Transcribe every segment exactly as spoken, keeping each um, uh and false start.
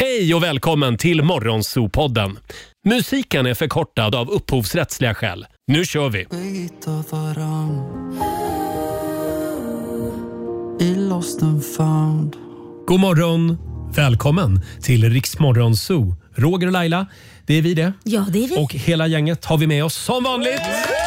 Hej och välkommen till Morgonzoo-podden. Musiken är förkortad av upphovsrättsliga skäl. Nu kör vi! God morgon, välkommen till Riks Morgonzoo. Roger och Laila, det är vi det. Ja, det är vi. Och hela gänget har vi med oss som vanligt.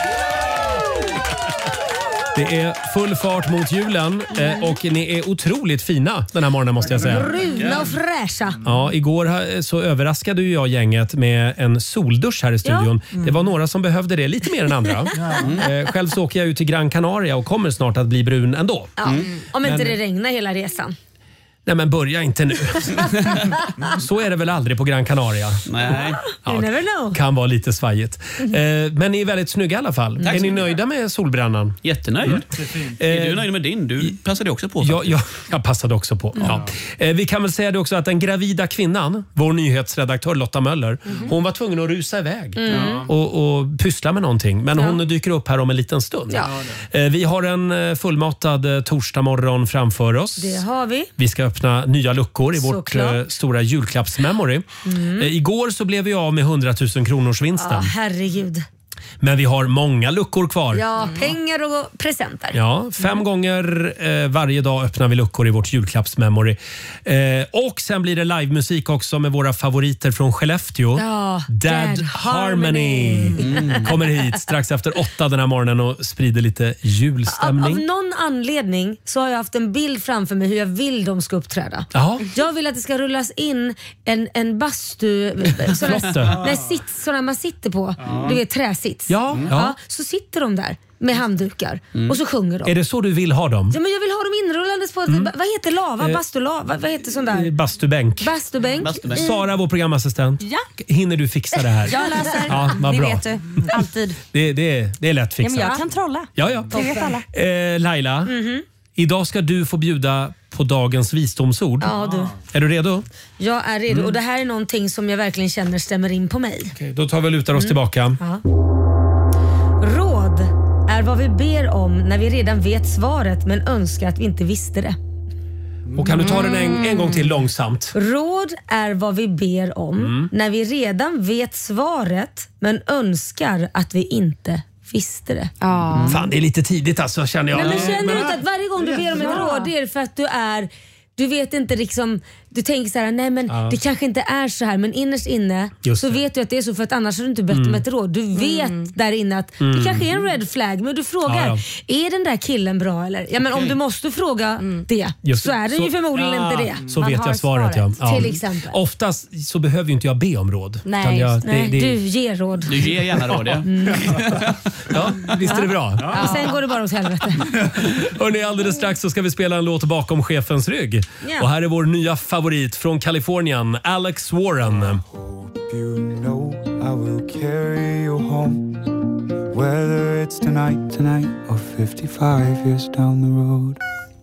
Det är full fart mot julen och ni är otroligt fina den här morgonen måste jag säga. Bruna och fräscha. Ja, igår så överraskade ju jag gänget med en soldusch här i studion. Ja. Mm. Det var några som behövde det lite mer än andra. Mm. Själv så åker jag ut till Gran Canaria och kommer snart att bli brun ändå. Ja. Mm. Om inte men, det regnar hela resan. Nej men börja inte nu. Så är det väl aldrig på Gran Canaria. Nej. Ja, kan vara lite svajigt. Mm. Men ni är väldigt snygga i alla fall. Tack. Är ni nöjda med solbrännan? Jättenöjd. Mm. Är du nöjd med din? Du passade också på. Ja, ja, jag passade också på. Mm. Ja. Vi kan väl säga det också att den gravida kvinnan, vår nyhetsredaktör Lotta Möller, mm. hon var tvungen att rusa iväg mm. och, och pyssla med någonting. Men hon ja. dyker upp här om en liten stund. Ja. Vi har en fullmatad torsdagmorgon framför oss. Det har vi. Vi ska öppna nya luckor i vårt eh, stora julklappsmemory. Mm. Eh, igår så blev vi av med hundratusen kronors vinsten. Ja, herregud. Men vi har många luckor kvar. Ja, pengar och presenter. Ja, fem mm. gånger eh, varje dag öppnar vi luckor i vårt julklappsmemory. Eh, och sen blir det livemusik också med våra favoriter från Skellefteå. Ja, Dad, Dad Harmony. Mm. Kommer hit strax efter åtta den här morgonen och sprider lite julstämning. Av, av någon anledning så har jag haft en bild framför mig hur jag vill de ska uppträda. Aha. Jag vill att det ska rullas in en, en bastu... Flotte. Nej, sitt, sådana man sitter på. Ja. Du vet, träsitt. Ja, mm. ja. Så sitter de där med handdukar mm. och så sjunger de. Är det så du vill ha dem? Ja, men jag vill ha dem inrullandes på mm. vad heter lava? Bastulava? Vad heter sån där? Bastubänk. Bastubänk. Bastubänk. Sara, vår programassistent. Ja. Hinner du fixa det här? Jag läser. Ja, vad det bra. vet du. Alltid. Det, det, det är lätt fixat. Ja, men jag kan trolla. Ja, ja. Det vet alla. Eh, Laila, mm-hmm. idag ska du få bjuda på dagens visdomsord. Ja, du. Är du redo? Jag är redo mm. och det här är någonting som jag verkligen känner stämmer in på mig. Okej, då tar vi och lutar oss mm. tillbaka. Ja. Råd är vad vi ber om när vi redan vet svaret men önskar att vi inte visste det. Och kan du ta den en, en gång till långsamt? Råd är vad vi ber om mm. när vi redan vet svaret men önskar att vi inte visste det. Mm. Fan, det är lite tidigt alltså, känner jag. Nej, men känner du inte att varje gång du ber om ett råd det är för att du är... Du vet inte liksom, du tänker så här, nej men ja. det kanske inte är så här, men innerst inne Just så det. vet du att det är så, för att annars har du inte bett mm. om ett råd. Du vet mm. där inne att mm. det kanske är en red flag, men du frågar, ja, ja. är den där killen bra eller? Ja, men okay. om du måste fråga mm. det Just så är det så, ju förmodligen ja, inte det. Så Man vet jag svaret, svaret ja. Till exempel. Oftast så behöver ju inte jag be om råd. Nej, jag, det, nej det, du ger råd. Du ger gärna råd, ja. Mm. Ja, visst är det bra. Ja. Och sen går det bara åt helvete. Hörrni, alldeles strax så ska vi spela en låt bakom chefens rygg. Yeah. Och här är vår nya favorit från Kalifornien, Alex Warren. You know I will carry you home, whether it's tonight, tonight or fifty-five years down the road.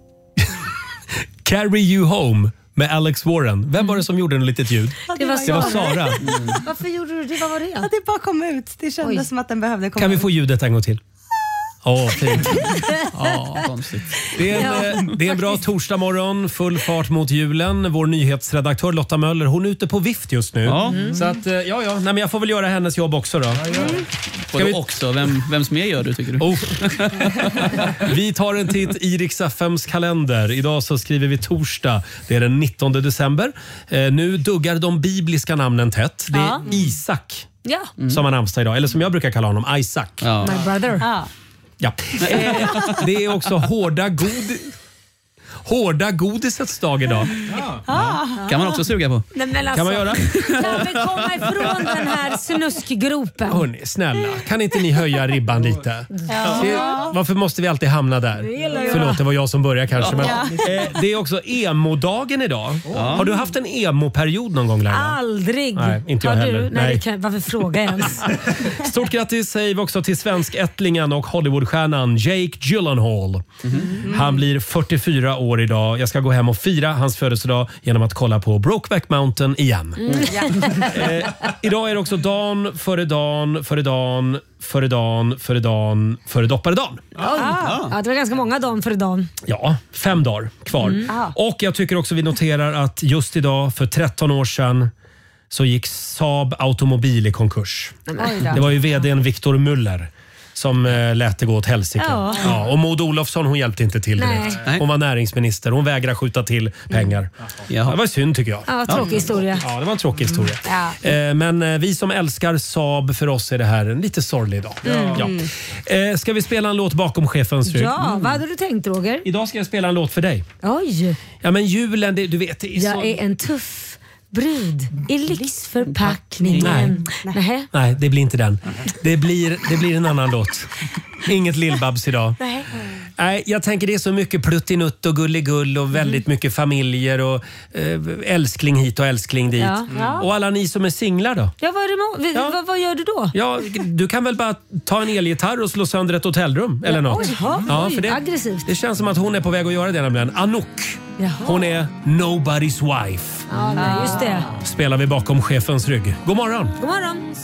Carry you home med Alex Warren. Vem var det som gjorde en litet ljud? Det var Sara. Det var Sara. Mm. Varför gjorde du det? Vad var det? Ja, det bara kom ut. Det kändes Oj. som att den behövde komma ut. Kan vi få ljudet en gång till? Åh, oh, fint. Ja, konstigt. Det är en, ja, det är en bra torsdagmorgon, full fart mot julen. Vår nyhetsredaktör Lotta Möller, hon är ute på vift just nu. Ja. Mm. Så att, ja, ja. Nej, men jag får väl göra hennes jobb också då. Mm. Ska vi också? Vem, vems mer gör du, tycker du? Oh. Vi tar en titt i Rix F M:s kalender. Idag så skriver vi torsdag. Det är den nittonde december. Eh, nu duggar de bibliska namnen tätt. Det är ja. Isak ja. mm. som har namnsdag idag. Eller som jag brukar kalla honom, Isaac. Ja. My brother. Ja. Ja. Eh, det är också hårda god... Hårda godisets dag idag. Ja. Ja. Kan man också suga på? Nej, men alltså, kan man göra? Kan vi komma ifrån den här snuskgropen? Hörrni, snälla, kan inte ni höja ribban lite? Ja. Det, varför måste vi alltid hamna där? Förlåt, det var jag som började kanske. Men, eh, det är också emo-dagen idag. Ja. Har du haft en emo-period någon gång, Laila? Aldrig. Nej, inte jag Har heller. Du? Nej, Nej. Kan, varför fråga ens? Stort grattis säger vi också till svenskättlingen och Hollywoodstjärnan Jake Gyllenhaal. Mm. Han blir fyrtiofyra år år idag. Jag ska gå hem och fira hans födelsedag genom att kolla på Brokeback Mountain igen. Mm, ja. eh, idag är det också dagen före dagen, före dagen, före dagen, före dagen, före dopparedagen. Ah. Ja, det var ganska många dagar före dagen. Ja, fem dagar kvar. Mm. Och jag tycker också vi noterar att just idag, för tretton år sedan, så gick Saab Automobil i konkurs. Det var ju vdn Victor Muller som äh, lät det gå åt helsike. Ja. Ja, och Maud Olofsson, hon hjälpte inte till direkt. Nej. Hon var näringsminister. Hon vägrade skjuta till pengar. Mm. Ja, det var synd tycker jag. Ja, tråkig historia. Ja, det var en tråkig historia. Ja. Eh, men eh, vi som älskar Saab, för oss är det här en lite sorglig dag. Mm. Ja. Eh, ska vi spela en låt bakom chefens rygg? Ja, vad hade du tänkt, Roger? Idag ska jag spela en låt för dig. Oj. Ja, men julen, det, du vet. Det är Jag så... är en tuff brud i lyxförpackningen. Nej. Nej. Nej, det blir inte den. Det blir, det blir en annan låt. Inget Lill-Babs idag. Nej. Nej, jag tänker det är så mycket pluttinutt och gulligull och väldigt mycket familjer och eh, älskling hit och älskling dit. Ja, ja. Och alla ni som är singlar då? Ja, vad, är det må- Ja. vad, vad gör du då? Ja, du kan väl bara ta en elgitarr och slå sönder ett hotellrum eller något. Oj, ja, Ja, oj, för det, aggressivt. det känns som att hon är på väg att göra det nämligen. Anouk. Jaha. Hon är nobody's wife. Ja, nej, just det. Spelar vi bakom chefens rygg. God morgon. God morgon.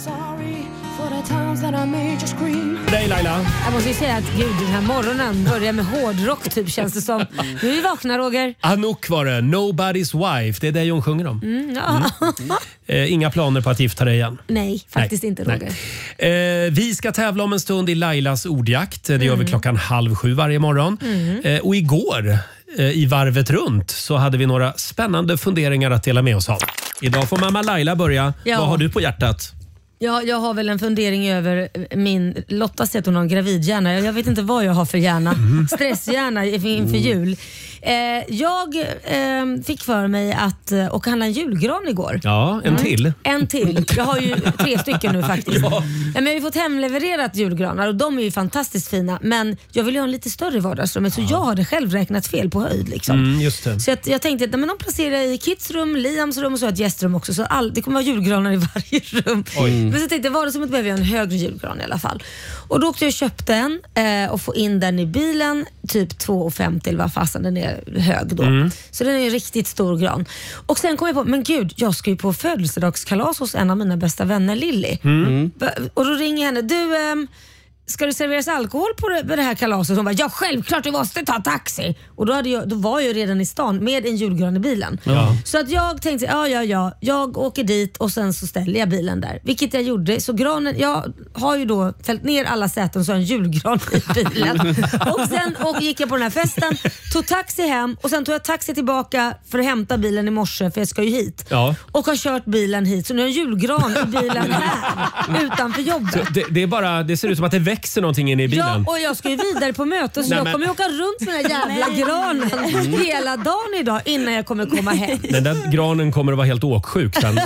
För dig Laila. Jag måste ju säga att gud, den här morgonen börjar med hårdrock typ, känns det som. Nu är vi vakna, Roger. Anouk var det. Nobody's wife. Det är det hon sjunger om. Mm, ja. Eh, inga planer på att gifta dig igen. Nej, faktiskt Nej, inte, Roger. nej. Eh, vi ska tävla om en stund i Lailas ordjakt. Det gör vi klockan halv sju varje morgon. Eh, och igår eh, i varvet runt så hade vi några spännande funderingar att dela med oss av. Idag får mamma Laila börja. Ja. Vad har du på hjärtat? Ja, jag har väl en fundering över min... Lotta säger att hon har en gravidhjärna. Jag vet inte vad jag har för hjärna. Stresshjärna inför jul. Eh, jag eh, fick för mig att eh, åka handla en julgran igår. Ja, en till. En till. Jag har ju tre stycken nu faktiskt. Ja. Ja, men vi har fått hemlevererat julgranar och de är ju fantastiskt fina. Men jag vill ju ha en lite större vardagsrum, så jag hade själv räknat fel på höjd. Liksom. Mm, just det. Så jag, jag tänkte att nej, men de placerar i Kids rum, Liams rum och så ett gästrum också. Så all, det kommer vara julgranar i varje rum. Oj. Men så tänkte jag, vardagsrummet behöver jag en högre julgran i alla fall. Och då åkte jag och köpte en eh, och få in den i bilen. Typ två femtio eller vad fasen den är hög då. Mm. Så den är en riktigt stor gran. Och sen kom jag på, men gud, jag ska ju på födelsedagskalas hos en av mina bästa vänner, Lilly. Mm. Och då ringer jag henne, du... Ehm, ska det serveras alkohol på det, på det här kalaset? Hon bara, ja självklart, du måste ta taxi. Och då, hade jag, då var jag redan i stan med en julgran i bilen. Ja. Så att jag tänkte, ja ja ja, jag åker dit och sen så ställer jag bilen där. Vilket jag gjorde. Så granen, jag har ju då fällt ner alla säten så en julgran i bilen. Och sen och gick jag på den här festen, tog taxi hem och sen tog jag taxi tillbaka för att hämta bilen i morse, för jag ska ju hit. Ja. Och har kört bilen hit. Så nu har jag en julgran i bilen här utanför jobbet. Det, det, är bara, det ser ut som att det växer någonting inne i bilen. Ja, och jag ska ju vidare på möte, så Nej, jag men- kommer ju åka runt med den här jävla granen hela dagen idag innan jag kommer komma hem. Den där granen kommer att vara helt åksjuk sen.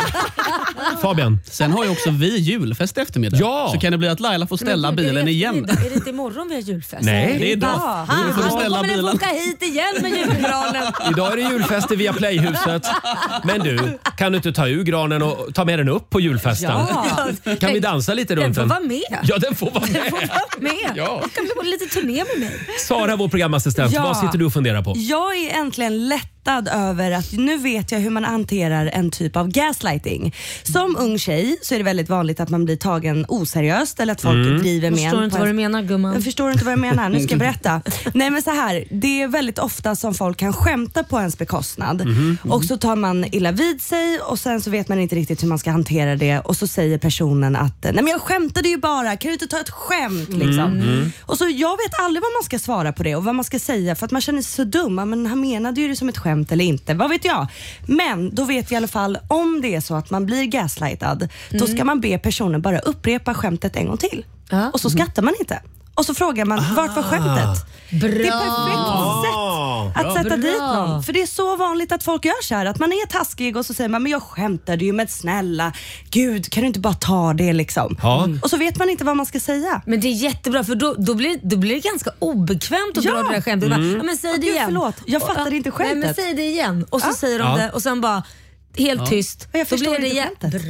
Fabian. Sen har ju också vi julfest i eftermiddag. Ja. Så kan det bli att Laila får ställa Men gud, bilen är det igen. eftermiddag? Är det inte imorgon vi har julfest? Nej, det är idag. Ja, Nu får du då ställa kommer den få bilen. åka hit igen med julgranen. Idag är det julfest i Viaplay-huset. Men du, kan du inte ta ur granen och ta med den upp på julfesten? Ja. Kan vi dansa lite Den runt får den? vara med. Ja, den får vara Den får med. vara med. Ja. Jag kan bli på lite turné med mig. Sara, vår programassistent, Ja. vad sitter du och funderar på? Jag är äntligen lättad över att nu vet jag hur man hanterar en typ av gaslighting. Som ung tjej så är det väldigt vanligt att man blir tagen oseriöst eller att folk Mm. driver med Förstår en. inte på vad du en- menar, gumman. Jag förstår inte vad jag menar, nu ska jag berätta. Nej men så här, det är väldigt ofta som folk kan skämta på ens bekostnad. Mm. Och så tar man illa vid sig och sen så vet man inte riktigt hur man ska hantera det. Och så säger personen att, nej men jag skämtade ju bara, kan du inte ta ett skämt liksom? Mm. Och så jag vet aldrig vad man ska svara på det och vad man ska säga, för att man känner sig så dum. Men han menade ju det som ett skämt eller inte, vad vet jag. Men då vet vi i alla fall, om det är så att man blir gaslightad, då ska man be personen bara upprepa skämtet en gång till. Ja. Och så skrattar man inte. Och så frågar man, vart var skämtet? Bra. Det är perfekt Ah, sätt att sätta Bra. dit någon. För det är så vanligt att folk gör så här, att man är taskig och så säger man, men jag skämtade ju med snälla, gud kan du inte bara ta det liksom. Ja. Och så vet man inte vad man ska säga. Men det är jättebra, för då, då, blir, då blir det ganska obekvämt att Ja. dra det där skämtet. Bara, ja, men säg det Gud, igen. förlåt, jag Och- fattade inte skämtet. Nej, men säg det igen. Och så Ja. säger de Ja. det och sen bara helt tyst. Jag Då förstår blir det inte igen. skämtet. Bra.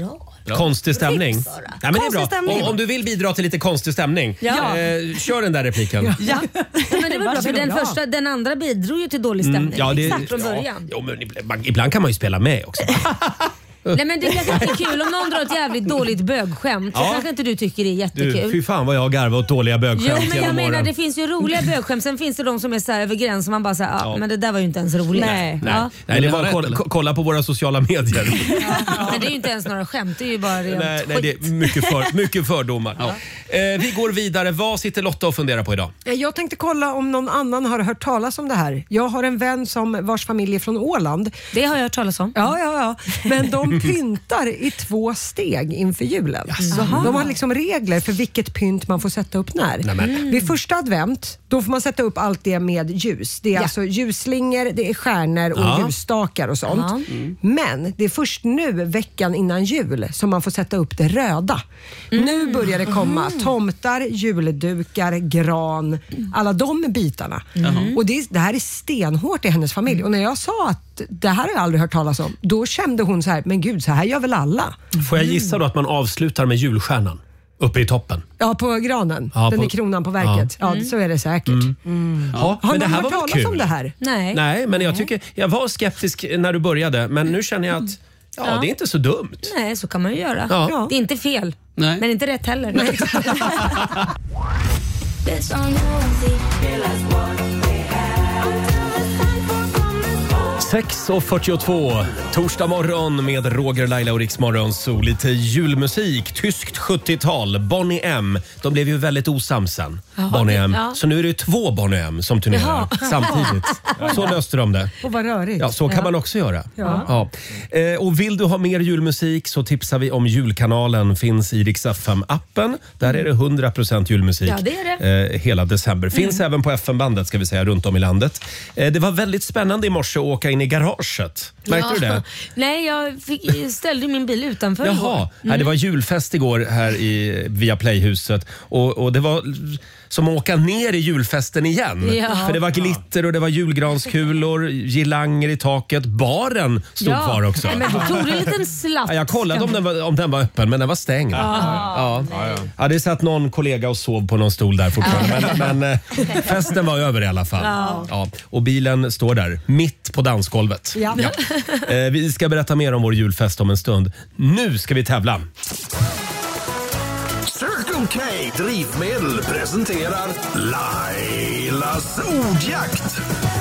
Konstig stämning. Tips, Nej, men det är bra. stämning. Om, om du vill bidra till lite konstig stämning, Ja. eh, kör den där repliken. Ja. Ja, men det var bra, för den, Varsågod. första, den andra bidrog ju till dålig stämning. Ja, det, Exakt från ja, början. jo, men ibland, ibland kan man ju spela med också. Nej, men det kanske inte är kul om någon drar ett jävligt dåligt bögskämt. Så Ja. kanske inte du tycker det är jättekul. Du, fy fan vad jag har garvat åt dåliga Jo, bögskämt men jag genom menar åren. det finns ju roliga bögskämt. Sen finns det de som är så här över gränsen. Man bara säger, ja, Ja. men det där var ju inte ens roligt. Nej. Nej, Ja. nej, det är Men bara det att har kolla, rätt, eller? kolla på våra sociala medier. Men det är ju inte ens några skämt. Det är ju bara rent nej, nej, det skit. är mycket, för, mycket fördomar. Eh, vi går vidare. Vad sitter Lotta och funderar på idag? Jag tänkte kolla om någon annan har hört talas om det här. Jag har en vän som vars familj är från Åland. Det har jag hört talas om. Ja, ja, ja. Men de pyntar i två steg inför julen. De har liksom regler för vilket pynt man får sätta upp när. Nämen. Vid första advent, då får man sätta upp allt det med ljus. Det är Ja. alltså ljusslingor, det är stjärnor och Ja. ljusstakar och sånt. Ja. Men det är först nu, veckan innan jul, som man får sätta upp det röda. Nu börjar det komma tomtar, juldukar, gran, alla de bitarna. Och det, det här är stenhårt i hennes familj. Och när jag sa att det här har jag aldrig hört talas om, då kände hon så här, men gud, så här gör väl alla? Får jag gissa då att man avslutar med julstjärnan uppe i toppen? Ja, på granen. Ja, Den på- är kronan på verket. Ja, så är det säkert. Ja, Har men det någon här hört var väl talas kul? om det här? Nej. Nej, men jag tycker jag var skeptisk när du började, men nu känner jag att ja, Ja. det är inte så dumt. Nej, så kan man ju göra. Ja. Det är inte fel, Nej. men inte rätt heller. sex och fyrtiotvå, torsdag morgon med Roger, Laila och Riksmorgon, så lite julmusik, tyskt sjuttiotal, Bonnie M. De blev ju väldigt osams sen, Jaha, Bonnie M. ja. Så nu är det två Bonnie M som turnerar Jaha. samtidigt. Så löste de det. Och vad rörigt. Ja, så kan man också göra. Ja. Ja. Eh, och vill du ha mer julmusik så tipsar vi om julkanalen. Finns i Rix F M-appen. Där är det hundra procent julmusik Ja, det är Eh, hela december. Finns även på F M-bandet ska vi säga runt om i landet. Eh, det var väldigt spännande i morse att åka in i garaget. Märkte du det? Nej, jag fick, ställde min bil utanför igår. Jaha, Nej, det var julfest igår här i Via Playhuset och, och det var som att åka ner i julfesten igen. Ja. För det var glitter och det var julgranskulor, girlanger i taket. Baren stod Ja. kvar också. Nej, men du tog en liten slatt. Ja, jag kollade om den, var, om den var öppen, men den var stängd. Ja. Ja, det satt någon kollega och sov på någon stol där fortfarande. Men, men eh, festen var över i alla fall. Ja. Och bilen står där, mitt på dansgolvet. Ja. Eh, vi ska berätta mer om vår julfest om en stund. Nu ska vi tävla. Circle K Drivmedel presenterar Lailas ordjakt.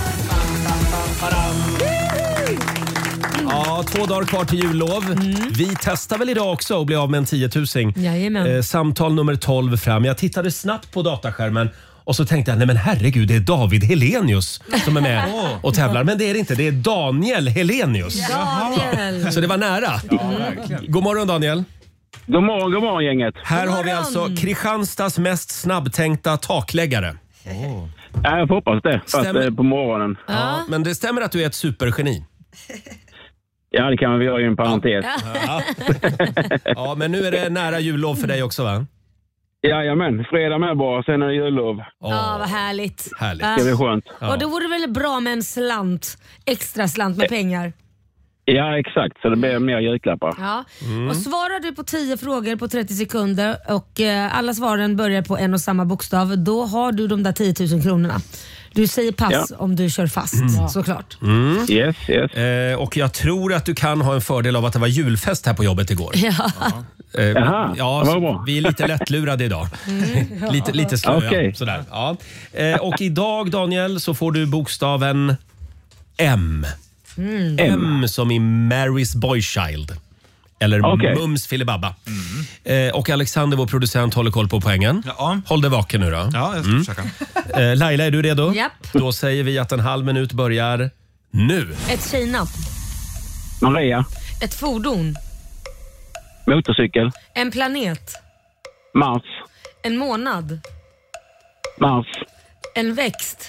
Ja, två dagar kvar till jullov. Vi testar väl idag också och blir av med en tiotusing. Jajamän. Eh, samtal nummer tolv fram. Jag tittade snabbt på dataskärmen och så tänkte jag, nej men herregud, det är David Helenius som är med och tävlar. Men det är det inte, det är Daniel Helenius. Daniel. Så det var nära. God morgon Daniel. God morgon, god morgon gänget. Här har vi morgon. alltså Kristianstads mest snabbtänkta takläggare. Ja, jag får hoppas det, fast Stämmer. eh, på morgonen. Ja, men det stämmer att du är ett supergeni. Ja, det kan man väl göra i en parentes. Ja, men nu är det nära jullov för dig också va? Jajamän, fredag med bara, sen är det jullov. Ja, vad härligt. Härligt. Ja. Det blir skönt. Och då vore det väl bra med en slant, extra slant med pengar. Ja, exakt, så det blir mer julklappar. Ja. Mm. Och svarar du på tio frågor på trettio sekunder och eh, alla svaren börjar på en och samma bokstav, då har du de där tio tusen kronorna. Du säger pass Ja. om du kör fast, såklart. Yes, yes. Eh, och jag tror att du kan ha en fördel av att det var julfest här på jobbet igår. Ja. Eh, Jaha, ja, det var så bra. vi är lite lättlurade idag. lite, lite slöa. Okej. Sådär. Ja. Eh, och idag Daniel så får du bokstaven M. M som i Mary's Boy Child. Eller Okej. Mums filibabba. Eh, och Alexander, vår producent, håller koll på poängen. Ja. Håll dig vaken nu då. Ja, jag ska försöka. Eh, Laila, är du redo? Japp. Då säger vi att en halv minut börjar nu. Ett Kina. Maria, Ett fordon. motorcykel, En planet. Mars, En månad. Mars, En växt.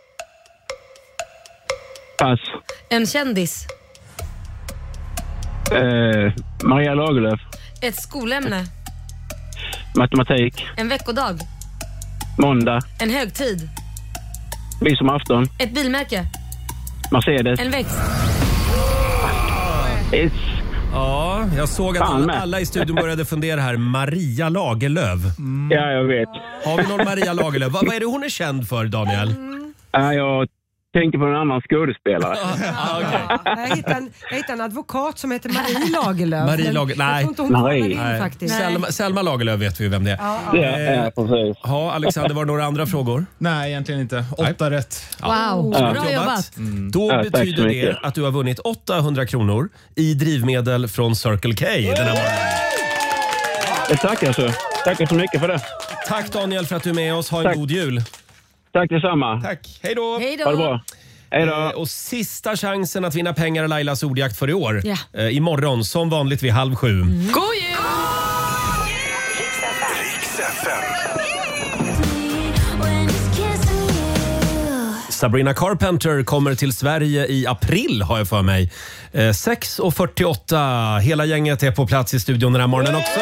pass, En kändis. eh, Maria Lagerlöf, Ett skolämne. matematik, En veckodag. måndag, En högtid. midsommarafton, Ett bilmärke. Mercedes. En växt. Yes. Ja, jag såg att alla, alla i studion började fundera här. Maria Lagerlöf. Mm. Ja, jag vet. Har vi någon Maria Lagerlöf? Vad, vad är det hon är känd för, Daniel? Mm. Ja, jag tänker på en annan skådespelare. ah, okay. jag, hittade en, jag hittade en advokat som heter Marie Lagerlöf. Marie Lagerlöf, nej. Jag tror inte hon Nej. in, nej. faktiskt. Selma, Selma Lagerlöf vet vi ju vem det är. Ja, ja. Ja, precis. Ja, Alexander, var det några andra frågor? Nej, egentligen inte. Åtta Nej. rätt. Wow, Ja. bra jobbat. Mm. Då Ja, tack betyder så det mycket. att du har vunnit åttahundra kronor i drivmedel från Circle K den här morgonen. Jag tackar så. Tackar så mycket för det. Tack Daniel för att du är med oss. Ha en Tack. god jul. Tack detsamma. Tack. Hej då. Hej Ha det då. bra. Hej då. Eh, Och sista chansen att vinna pengar i Lailas ordjakt för i år. Ja. Eh, imorgon, som vanligt vid halv sju. God jul! Riks F M. Sabrina Carpenter kommer till Sverige i april, har jag för mig. Eh, sex och fyrtioåtta. Hela gänget är på plats i studion den här morgonen också.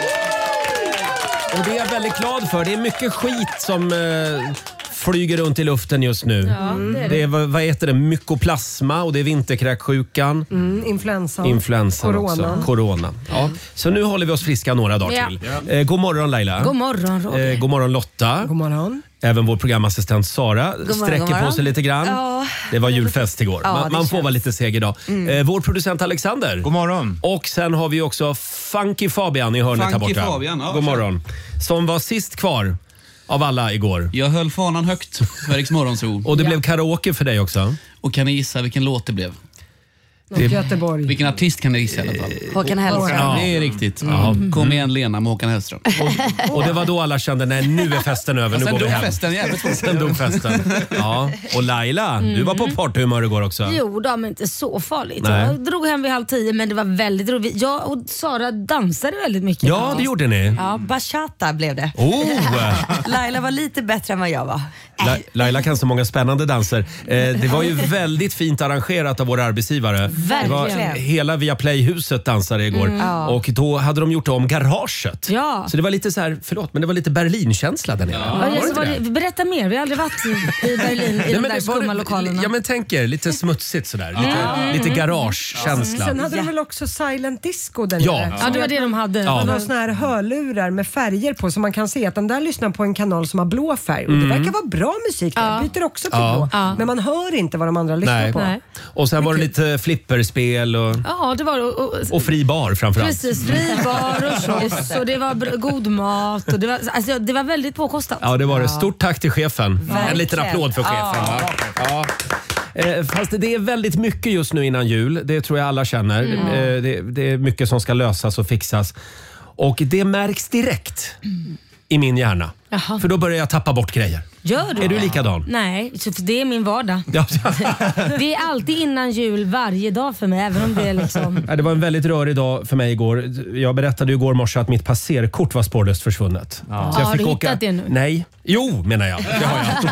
Och det är jag väldigt glad för. Det är mycket skit som eh, flyger runt i luften just nu. Ja, det är det. Det är, vad vad heter det? Mykoplasma och det är vinterkräksjukan. Mm, influensan. Influensan Corona. också. Corona. Ja. Så nu håller vi oss friska några dagar Ja. till. Eh, god morgon Laila. God morgon Roger. Eh, god morgon Lotta. God morgon. Även vår programassistent Sara morgon, sträcker god morgon. på sig lite grann. Ja. Det var julfest igår. Ja, man det man får känns. vara lite seg idag. Eh, vår producent Alexander. God morgon. Och sen har vi också Funky Fabian i hörnet här Funky borta. Fabian, ja, god kör. morgon. Som var sist kvar av alla igår. Jag höll fanan högt för Riks Morgonzoo. Och det blev karaoke för dig också. Och kan ni gissa vilken låt det blev? Och Göteborg. Vilken artist kan ni gissa i alla fall? Håkan Hellström. Ja. Det är riktigt. Mm. Kom igen Lena med Håkan Hellström. Och det var då alla kände, nej nu är festen över, nu Sen går vi dog hem. festen jävligt fort. Sen dog festen. Ja. Och Laila, du var på partyhumör igår också. Jo, då, men inte så farligt. Nej. Jag drog hem vid halv tio, men det var väldigt roligt. Jag och Sara dansade väldigt mycket. Ja, det gjorde ni. Ja, bachata blev det. Oh. Laila var lite bättre än vad jag var. La- Laila kan så många spännande danser. Eh, det var ju väldigt fint arrangerat av våra arbetsgivare. Det var, Verkligen. hela Viaplay-huset dansade igår. Och då hade de gjort om garaget. Ja. Så det var lite så här, förlåt, men det var lite Berlin-känsla där nere. Ja, Var det så inte var det? det, berätta mer, vi har aldrig varit i, i Berlin i Nej, de men där det var- skumma lokalerna. Ja, men tänk er, lite smutsigt sådär. Lite, lite garagekänsla. Sen hade de väl också silent disco där Ja. nere. Ja, det var det de hade. Ja. Det var såna här hörlurar med färger på så man kan se att den där lyssnar på en kanal som har blå färg. Och det verkar vara bra musik där. Ja. Byter också till Ja. blå. Ja. Men man hör inte vad de andra lyssnar Nej. på. Nej. Och sen var det lite flipperspel och, Ja, det var och, och, och fri bar framförallt. precis. Fri bar och kiosk och det var br- god mat. Och det, var, alltså, det var väldigt påkostat. Ja, det var det. Stort tack till chefen. En Verkligen. liten applåd för chefen. Va? Ja. Eh, Fast det är väldigt mycket just nu innan jul. Det tror jag alla känner. Eh, Det, det är mycket som ska lösas och fixas. Och det märks direkt i min hjärna. Jaha. För då börjar jag tappa bort grejer. Gör du Är du det? likadan? Nej, så för det är min vardag. Ja. Det är alltid innan jul varje dag för mig, även om det är liksom... Det var en väldigt rörig dag för mig igår. Jag berättade ju igår morse att mitt passerkort var spårlöst försvunnet. Så Ja, har du hittat det nu? Nej. Jo, menar jag. Det har jag.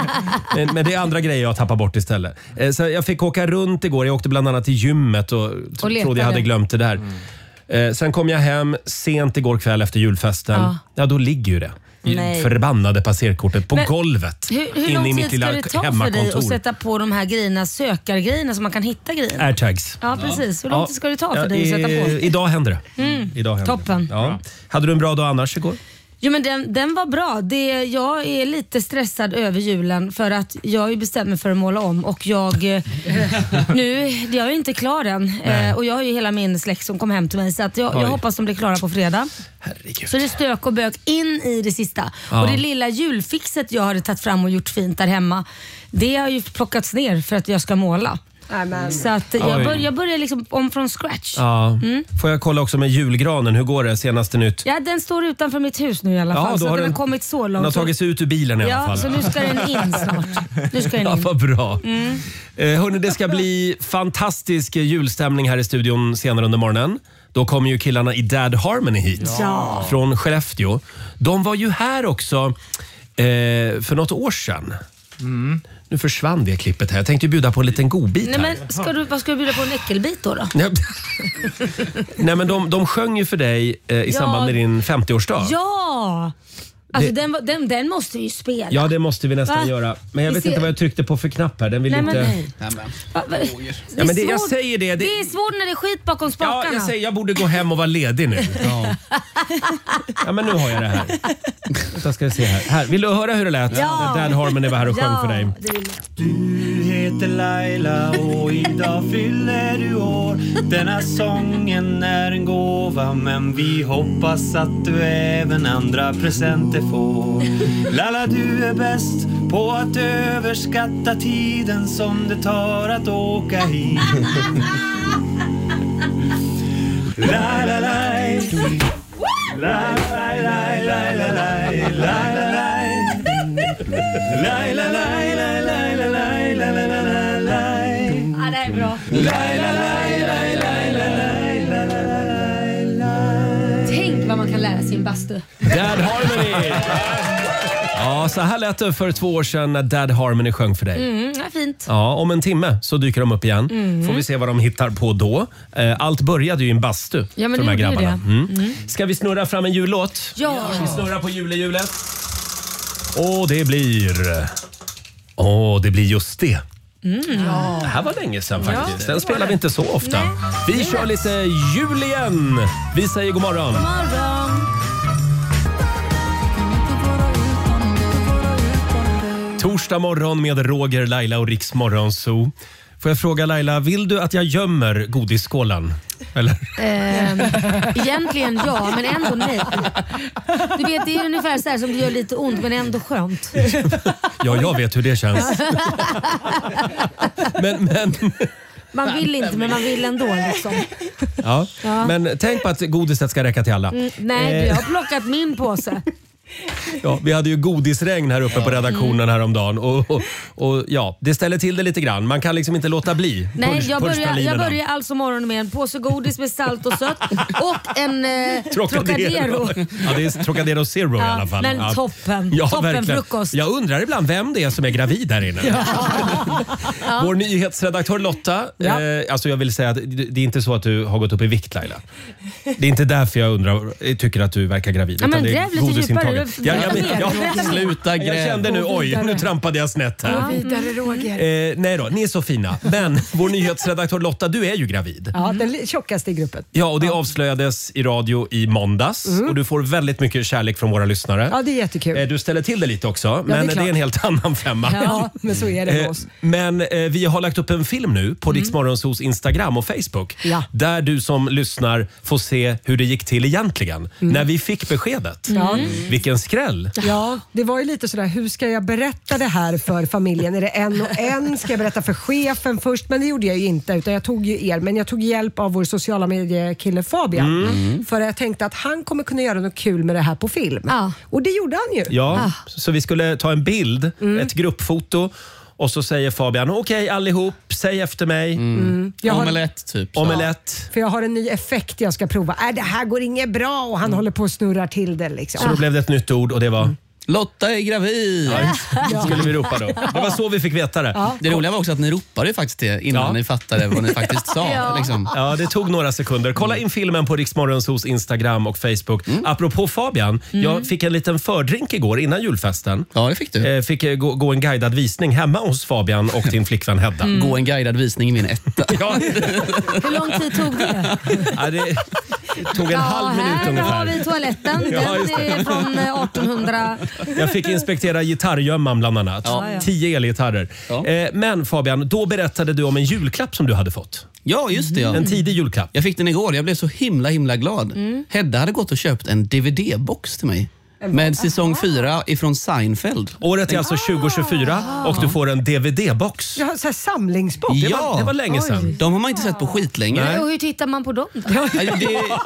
men, men det är andra grejer jag tappar bort istället. Eh, Så jag fick åka runt igår. Jag åkte bland annat till gymmet och, Och letade. trodde jag hade glömt det där. Eh, Sen kom jag hem sent igår kväll efter julfesten. Ja, Ja. då ligger ju det. Nej. Förbannade passerkortet på Men golvet. Hur, hur inne lång i mitt tid lilla ska det ta för dig hemmakontor. att sätta på de här grejerna, sökargrejerna, så man kan hitta grejerna? Airtags. Ja, precis. Hur lång Ja. tid ska det ta för Ja, dig att sätta i- på? Idag händer det. Idag händer Toppen. Det. Ja. Hade du en bra dag annars igår? Jo, men den, den var bra. Det, jag är lite stressad över julen för att jag har ju bestämt mig för att måla om och jag eh, nu, jag är inte klar än eh, och jag har ju hela min släkt som kom hem till mig så att jag, Oj. jag hoppas de blir klara på fredag. Herregud. Så det är stök och bök in i det sista. Ja. Och det lilla julfixet jag hade tagit fram och gjort fint där hemma, det har ju plockats ner för att jag ska måla. Nej, men, Så att jag, Oj. bör, jag börjar liksom om från scratch. Ja. Får jag kolla också med julgranen, hur går det? Senaste nytt? Ja, den står utanför mitt hus nu i alla Ja, fall. då Så har den den- har kommit så långt. Den har tagit sig ut ur bilen i alla Ja, fall. så nu ska den in snart. Nu ska den Ja, in. vad bra. Eh, hörni, det ska bli fantastisk julstämning här i studion senare under morgonen. Då kommer ju killarna i Dad Harmony hit Ja. från Skellefteå. De var ju här också eh, för något år sedan. Nu försvann det klippet här. Jag tänkte ju bjuda på en liten godbit Nej, här. men ska du, vad ska du bjuda på, en äckelbit då? då? Nej, men de, de sjöng ju för dig eh, i Ja. samband med din femtioårsdag. Ja! Alltså den, den, den måste vi ju spela. Ja, det måste vi nästan Va? göra. Men jag Vi vet ser- inte vad jag tryckte på för knapp här. Den vill Nej, inte... men nej. Nej, men. Va, va? Ja, men det, är jag svårt- säger det. det... Det är svårt när det är skit bakom Ja, spakarna. jag säger jag borde gå hem och vara ledig nu. Ja. Ja, men nu har jag det här. Då ska vi se här. här. Vill du höra hur det lät? Ja. Dan Harmon var här och sjöng Ja, för dig. det vill jag. Du heter Laila och idag fyller du år. Denna sången är en gåva, men vi hoppas att du även andra presenter får. Laila, du är bäst på att överskatta tiden som det tar att åka hit. La la la, la la la la la la la la la. Laila, Laila, Laila, Laila, Laila, Laila. Ja, det är bra. Laila, Laila, Laila, Laila, Laila. Tänk vad man kan lära sig i en bastu. Dan Harmony! Ja, så här lät det för två år sedan när Dad Harmony sjöng för dig. Mm, ja, fint. Ja, om en timme så dyker de upp igen. Mm. Får vi se vad de hittar på då. Eh, Allt började ju i en bastu Ja, men för de här det gjorde grabbarna. det. Mm. Ska vi snurra fram en jullåt? Ja. Vi snurrar på julehjulet. Och det blir... Åh, det blir just det. Mm. Det här var länge sedan faktiskt. Ja, Den det spelar var vi inte så ofta. Nej. Vi kör lite jul igen. Vi säger god morgon. God morgon. Torsdag morgon med Roger, Laila och Riks Morgonzoo. Får jag fråga Laila, vill du att jag gömmer godisskålen? Eller? Ehm, egentligen ja, men ändå nej. Du vet, det är ungefär så här som det gör lite ont, men ändå skönt. Ja, jag vet hur det känns. men, men, Man vill inte, men man vill ändå liksom. ja. Ja. men tänk på att godiset ska räcka till alla. Mm, nej, Eh. jag har plockat min påse. Ja, vi hade ju godisregn här uppe på redaktionen häromdagen och, och, och ja, det ställer till det lite grann. Man kan liksom inte låta bli. Nej, punch- jag börjar, jag punschpralinerna. börjar alltså morgonen med en påse godis med salt och sött och en eh, Trocadero. Ja, det är Trocadero Zero i alla fall. Men Ja. toppen, Ja, toppen verkligen. frukost. Jag undrar ibland vem det är som är gravid där inne. Ja. Vår nyhetsredaktör Lotta, Ja. eh, alltså jag vill säga att det det är inte så att du har gått upp i vikt, Laila. Det är inte därför jag undrar, tycker att du verkar gravid. Ja, men utan det är gräv lite godisintaget. djupare. Ja, ja, men, ja, Berätta mer. Sluta jag gräv. kände nu, Gå oj, vidare. nu trampade jag snett här. Vidare Roger. Eh, nej då, ni är så fina. Men vår nyhetsredaktör Lotta, du är ju gravid. Ja, den li- tjockaste i gruppen. Ja, och det avslöjades i radio i måndags. Och du får väldigt mycket kärlek från våra lyssnare. Ja, det är jättekul. Eh, Du ställer till det lite också, men är det är, klart. en helt annan femma. Ja, men så är det med Eh, oss. Men eh, vi har lagt upp en film nu på Rix Morgonzoos Instagram och Facebook. Ja. Där du som lyssnar får se hur det gick till egentligen. När vi fick beskedet. Ja. Vilken skräll. Ja, det var ju lite sådär, hur ska jag berätta det här för familjen? Är det en och en? Ska jag berätta för chefen först? Men det gjorde jag ju inte, utan jag tog ju er. Men jag tog hjälp av vår sociala mediekille Fabian. Mm. För jag tänkte att han kommer kunna göra något kul med det här på film. Ja. Och det gjorde han ju. Ja, så vi skulle ta en bild, ett gruppfoto. Och så säger Fabian, okej allihop, säg efter mig. Jag har, Omelett typ. så. Omelett. för jag har en ny effekt jag ska prova. Äh, det här går inget bra och han håller på att snurra till det. Liksom. Så då blev det ett nytt ord och det var... Lotta är gravid! Skulle vi ropa då. Det var så vi fick veta det. Ja. Det roliga var också att ni ropade ju faktiskt det innan Ja. ni fattade vad ni faktiskt sa. Ja. Liksom. det tog några sekunder. Kolla in filmen på Rix Morgonzoos Instagram och Facebook. Apropå Fabian, jag fick en liten fördrink igår innan julfesten. Ja, det fick du. Eh, Fick eh, gå, gå en guidad visning hemma hos Fabian och din flickvän Hedda. Gå en guidad visning i min etta. Ja, Hur lång tid tog det? ja, det tog en halv minut här ungefär. har vi toaletten. Ja, just Den är från eh, artonhundra. Jag fick inspektera gitarrgömman bland annat. Ja, ja. Tio elgitarrer. Ja. Eh, Men Fabian, då berättade du om en julklapp som du hade fått. Ja, just det. Ja. En tidig julklapp. Jag fick den igår. Jag blev så himla himla glad. Hedda hade gått och köpt en D V D-box till mig. Med säsong fyra ifrån Seinfeld. Året är alltså tjugo tjugofyra och du får en D V D-box. Jag har så här samlingsbox. Det var, Ja. det var länge sedan. De har man inte sett på skitlänge. Nej. Och hur tittar man på dem då? Nej, det,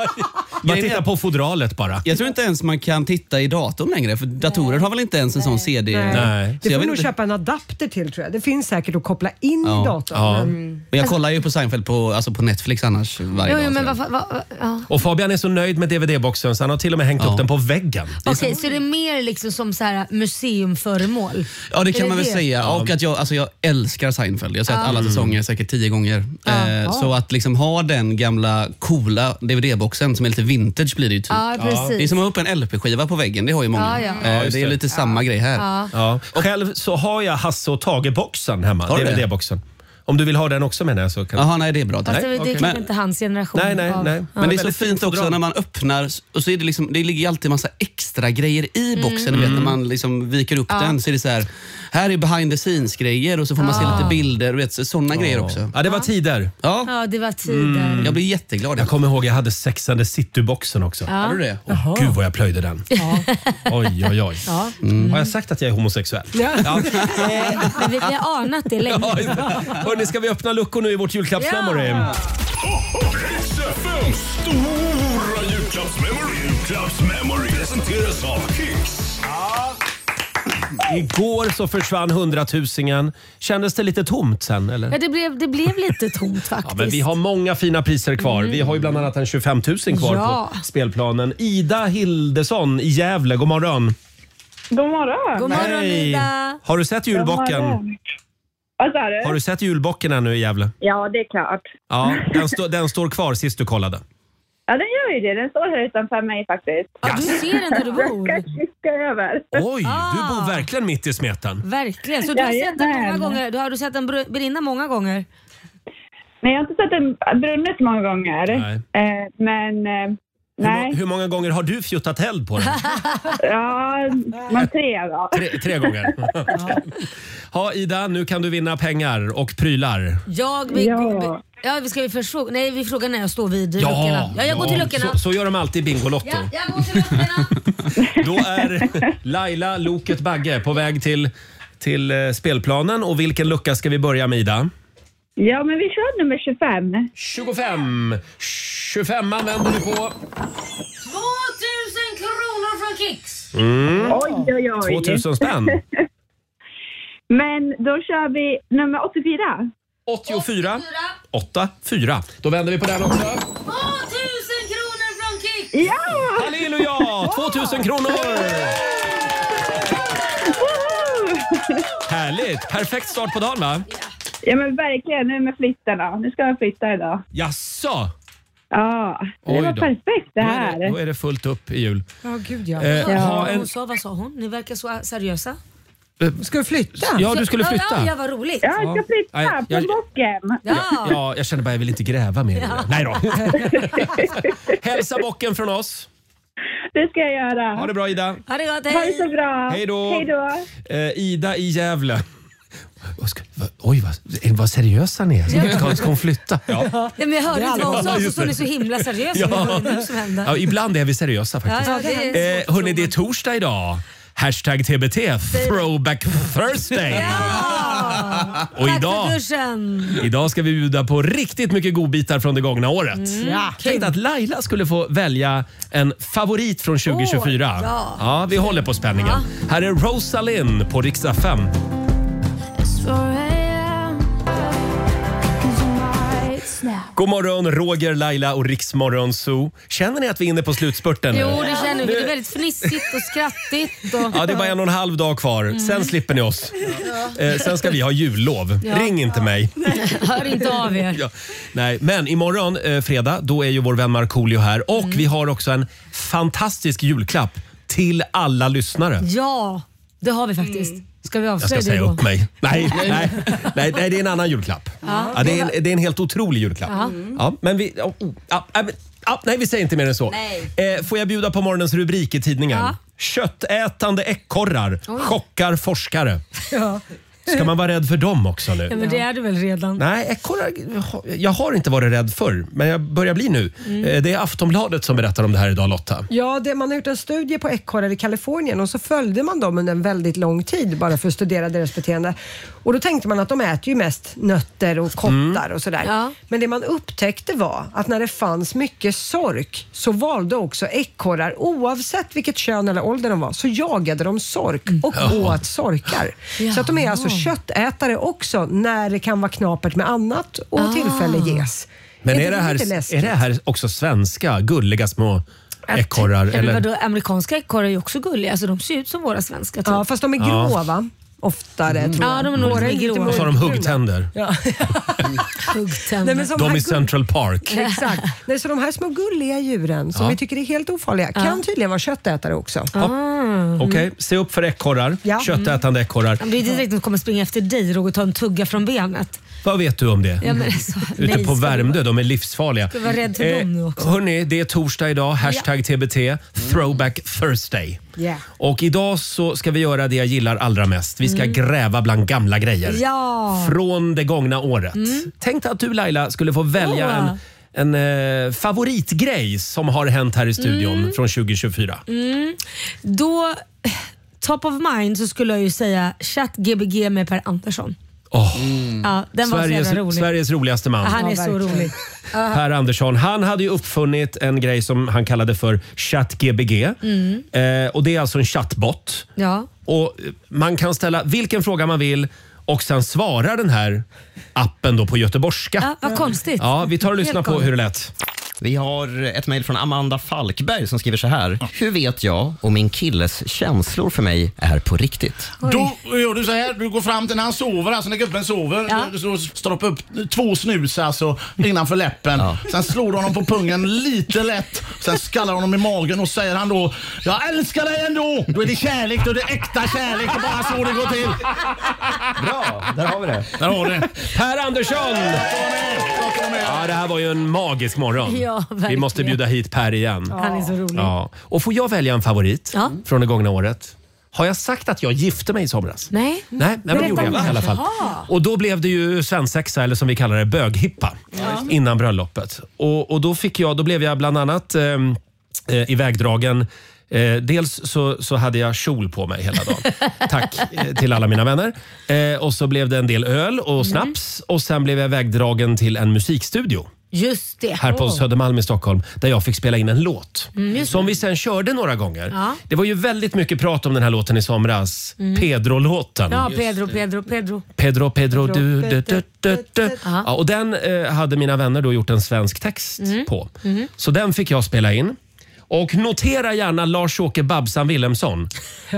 Man tittar på fodralet bara. jag tror inte ens man kan titta i datorn längre, för datorer har väl inte ens en sån C D. Nej. Så Det jag får vet nog inte. köpa en adapter till tror jag. Det finns säkert att koppla in Ja. i datorn. Ja. Men, Men jag kollar ju på Seinfeld på, alltså på Netflix annars varje Jo, dag. jo, men sådär. vad, vad, vad, ja. Och Fabian är så nöjd med D V D-boxen så han har till och med hängt Ja. upp den på väggen. Det är Okej, Okej, okay, så det är mer liksom som så här museumföremål? Ja, det kan är man det väl det? säga. Ja. Och att jag, alltså jag älskar Seinfeld. Jag har sett Ja. alla säsonger säkert tio gånger. Ja. Eh, så att liksom ha den gamla coola D V D-boxen som är lite vintage blir det ju typ. Ja, precis. Det är som att ha upp en L P-skiva på väggen. Det har ju många. Ja, ja. Eh, just det är det. lite samma grej här. Ja. Ja. Själv så har jag Hasse och Tage-boxen hemma. Har du det? D V D-boxen. Om du vill ha den också menar jag så kan Jaha, nej det är bra. Alltså, Nej. det är okej. kanske Men- inte hans generation. Nej, nej, av- nej. Ja. Men det är så väldigt fint fint också fodral. när man öppnar och så är det liksom, det ligger ju alltid massa extra grejer i boxen. Du vet, när man liksom viker upp Ja. den så är det så här, här är behind the scenes grejer och så får man se Ja. lite bilder och vet, sådana grejer också. Ja, det var tider. Ja, Ja, det var tider. jag blir jätteglad. Jag kommer ihåg jag hade Sex and the City-boxen också. Ja. Hade du det? Åh, Gud vad jag plöjde den. Oj, oj, oj. Ja. Har jag sagt att jag är homosexuell? Ja. Ja. Men vi, vi har anat det länge. Ja, just det. Hörrni, ska vi öppna luckor nu i vårt julklappsmemory? Ja. Riks F M's stora julklappsmemory. Julklappsmemory presenteras av Kicks. Igår så försvann hundratusingen. Kändes det lite tomt sen eller? Ja, det, blev, det blev lite tomt faktiskt. Ja, men vi har många fina priser kvar. Vi har ju bland annat en tjugofem tusen kvar Ja. på spelplanen. Ida Hildesson i Gävle, god morgon. God morgon. God morgon, Hej. Ida. Har du sett julbocken? Vad sa du? Har du sett julbocken ännu i Gävle? Ja, det är klart. Ja, den, stå, den står kvar sist du kollade. Ja, den gör ju det. Den står här utanför mig faktiskt. Ja, du ser den där du bor. Jag ska kika över. Oj, du bor verkligen mitt i smeten. Verkligen. Så du har sett den många Jajamän. gånger? Du har du sett den br- brinna många gånger? Nej, jag har inte sett den brunnit många gånger. Nej. Eh, men eh, Hur, nej. må- hur många gånger har du fjuttat eld på den? Ja, man tre då. Tre, tre gånger. Ja, Ida, nu kan du vinna pengar och prylar. Jag vill, Ja. ja, vi ska vi först fråga. Nej, vi frågar när jag står vid luckorna. Ja, jag går till luckorna. Så, så gör de alltid i Bingolotto. Ja, jag går till luckorna. Då är Laila Loket Bagge på väg till, till eh, spelplanen. Och vilken lucka ska vi börja med, Ida? Ja, men vi kör nummer tjugofem. tjugofem. tjugofem vänder du på. tvåtusen kronor från Kicks. Mm. Oj, oj, oj. tvåtusen spänn. Men då kör vi nummer åttiofyra. åttiofyra. åtta fyra. Då vänder vi på den också. tvåtusen kronor från Kicks. Ja! Halleluja! tvåtusen kronor! Härligt! Perfekt start på dagen, va? Ja, men verkligen. Nu med flyttarna. Nu ska jag flytta idag. Jaså? Ja, det Oj var då. perfekt det Då är här. det, då är det fullt upp i jul. Ja, gud ja. Eh, ha en, Hon sa, vad sa hon? Ni verkar så seriösa. Ska du flytta? ja, du skulle Ja, flytta. ja, vad roligt. Ja, jag ska flytta Nej, jag- på bocken. Ja. Ja, jag känner bara jag vill inte gräva mer i det. Nej då. Hälsa bocken från oss. Det ska jag göra. Ha det bra, Ida. Ha det gott, Ha det hej. så bra. Hej då. Hej då. Eh, Ida i Gävle. Vad ska, vad, oj, vad, vad seriösa ni är. Ska, ska hon flytta? Ja. Ja, men jag hörde inte vad hon sa, så just står det. ni så himla seriösa. Ja. Vad är det som händer? Ja, ibland är vi seriösa Ja, faktiskt. ja, det är Eh, hörni, det är torsdag idag. Hashtag T B T, Throwback Thursday. Ja. Och Tack idag, för duschen. idag ska vi bjuda på riktigt mycket godbitar från det gångna året. Mm. Ja. Tänkte att Laila skulle få välja en favorit från tjugo tjugofyra. Åh, ja. Ja, vi håller på spänningen. Här är Rosalind på Rix F M. God morgon, Roger, Laila och Riksmorgon Zoo. Känner ni att vi är inne på slutspurten nu? Jo, det känner vi. Det är väldigt fnissigt och skrattigt. Och... Ja, det är bara en och en halv dag kvar. Sen slipper ni oss. Eh, sen ska vi ha jullov. Ja. Ring inte mig. Hör inte av er. Ja. Nej, men imorgon, eh, fredag, då är ju vår vän Markoolio här. Och vi har också en fantastisk julklapp till alla lyssnare. Ja, det har vi faktiskt. Ska vi Jag avslöja ska det säga då? upp mig. Nej, nej, nej, nej, det är en annan julklapp. Ja, det, är en, det är en helt otrolig julklapp. Ja, men vi... Oh, oh, ja, ja, men- ja, nej, vi säger inte mer än så. Nej. Eh, får jag bjuda på morgonens rubrik i tidningen? Ja. Köttätande ekorrar chockar forskare. Ja. Ska man vara rädd för dem också nu? Ja, men det är du väl redan? Nej, ekorrar, jag har inte varit rädd förr, men jag börjar bli nu. Eh, Det är Aftonbladet som berättar om det här idag, Lotta. Ja, det, man har gjort en studie på ekorrar i Kalifornien och så följde man dem under en väldigt lång tid bara för att studera deras beteende. Och då tänkte man att de äter ju mest nötter och kottar och sådär. Ja. Men det man upptäckte var att när det fanns mycket sork så valde också ekorrar, oavsett vilket kön eller ålder de var, så jagade de sork och åt sorkar. Så att de är alltså köttätare också när det kan vara knapert med annat och Ah. tillfälle ges. Men är inte det, här, lite läskigt? är det här också svenska, gulliga små ekorrar. Eller Eller... vadå, amerikanska ekorrar är ju också gulliga. Alltså, de ser ut som våra svenska. Typ. Ja, fast de är grå Ja. va? Oftare Mm. tror jag. Ja, de är nog Våra lite inte grå. Och så har de huggtänder. Ja. Huggtänder. Nej, men som De här i gull- Central Park. Exakt. Nej, så de här små gulliga djuren som Ja. vi tycker är helt ofarliga kan tydligen vara köttätare också. Ja. Okej, se upp för ekorrar. Ja. Köttätande ekorrar. Det är inte direkt att de kommer springa efter dig, Roger, och ta en tugga från benet. Vad vet du om det? Ja, men så, Ute nej, på ska Värmdö, de är livsfarliga. Ska vara rädd för dem nu också. Hörrni, det är torsdag idag. Hashtag T B T. Throwback Thursday. Yeah. Och idag så ska vi göra det jag gillar allra mest. Vi ska gräva bland gamla grejer. Ja. Från det gångna året. Tänk dig att du, Laila, skulle få välja Åh. en, en eh, favoritgrej som har hänt här i studion från tjugo tjugofyra. Då, top of mind, så skulle jag ju säga ChatGPT med Per Andersson. Åh, Ja, den var så Sveriges, jävla rolig. Sveriges roligaste man. Han är Ja, så verkligen. rolig. Per Andersson, han hade ju uppfunnit en grej som han kallade för ChatGPT. Eh, och det är alltså en chattbot. Ja. Och eh, man kan ställa vilken fråga man vill och sen svarar den här appen då på göteborgska. Ja, vad konstigt. Ja, vi tar och lyssnar Helt på galet. hur det lät. Vi har ett mejl från Amanda Falkberg som skriver så här. Hur vet jag om min killes känslor för mig är på riktigt? Då gör du så här, du går fram till när han sover, alltså när gubben sover, Ja. du så stoppar upp två snus alltså innanför läppen. Ja. Sen slår du honom på pungen lite lätt, sen skallar honom i magen och säger han då: jag älskar dig ändå! Då är det kärlek, då är det äkta kärlek, det är bara så det går till. Bra, där har vi det. Där har du det. Per Andersson! Ja, det här var ju en magisk morgon. Ja, verkligen. Vi måste bjuda hit Per igen. Han är så rolig. Ja. Och får jag välja en favorit Ja. från det gångna året? Har jag sagt att jag gifte mig i somras? Nej. Nej, nej men det gjorde jag mer. i alla fall. Jaha. Och då blev det ju svensexa, eller som vi kallar det, böghippa innan bröllopet. Och, och då, fick jag, då blev jag bland annat ehm, eh, ivägdragen. Eh, dels så, så hade jag kjol på mig hela dagen. Tack eh, till alla mina vänner. Eh, och så blev det en del öl och snaps. Och sen blev jag ivägdragen till en musikstudio Just det. här på Åh. Södermalm i Stockholm, där jag fick spela in en låt Mm, just som vi sen körde några gånger. Ja. Det var ju väldigt mycket prat om den här låten i somras. Pedro-låten. Ja, Pedro, Pedro, Pedro. Pedro, Pedro, du, du, du, du, du. Ja. Ja, och den eh, hade mina vänner då gjort en svensk text Mm. på. Så den fick jag spela in. Och notera gärna Lars-Åke Babsan Wilhelmsson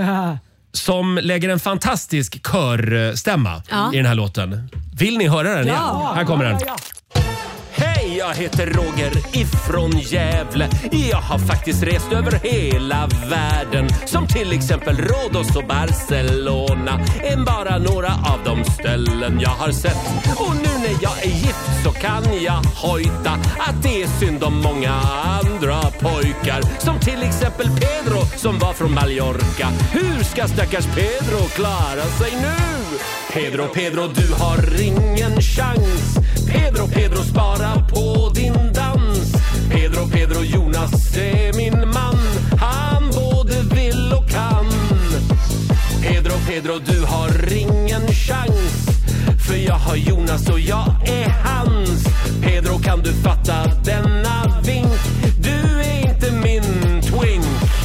som lägger en fantastisk körstämma Ja. i den här låten. Vill ni höra den igen? Ja. Här kommer den. Hej, jag heter Roger ifrån Gävle. Jag har faktiskt rest över hela världen, som till exempel Rhodos och Barcelona är bara några av de ställen jag har sett. Och nu när jag är gift så kan jag hojta att det är synd om många andra pojkar, som till exempel Pedro som var från Mallorca. Hur ska stackars Pedro klara sig nu? Pedro, Pedro, du har ingen chans. Pedro, Pedro, spara på din dans. Pedro, Pedro, Jonas är min man. Han både vill och kan. Pedro, Pedro, du har ingen chans. För jag har Jonas och jag är hans. Pedro, kan du fatta denna vink? Du är inte min twink.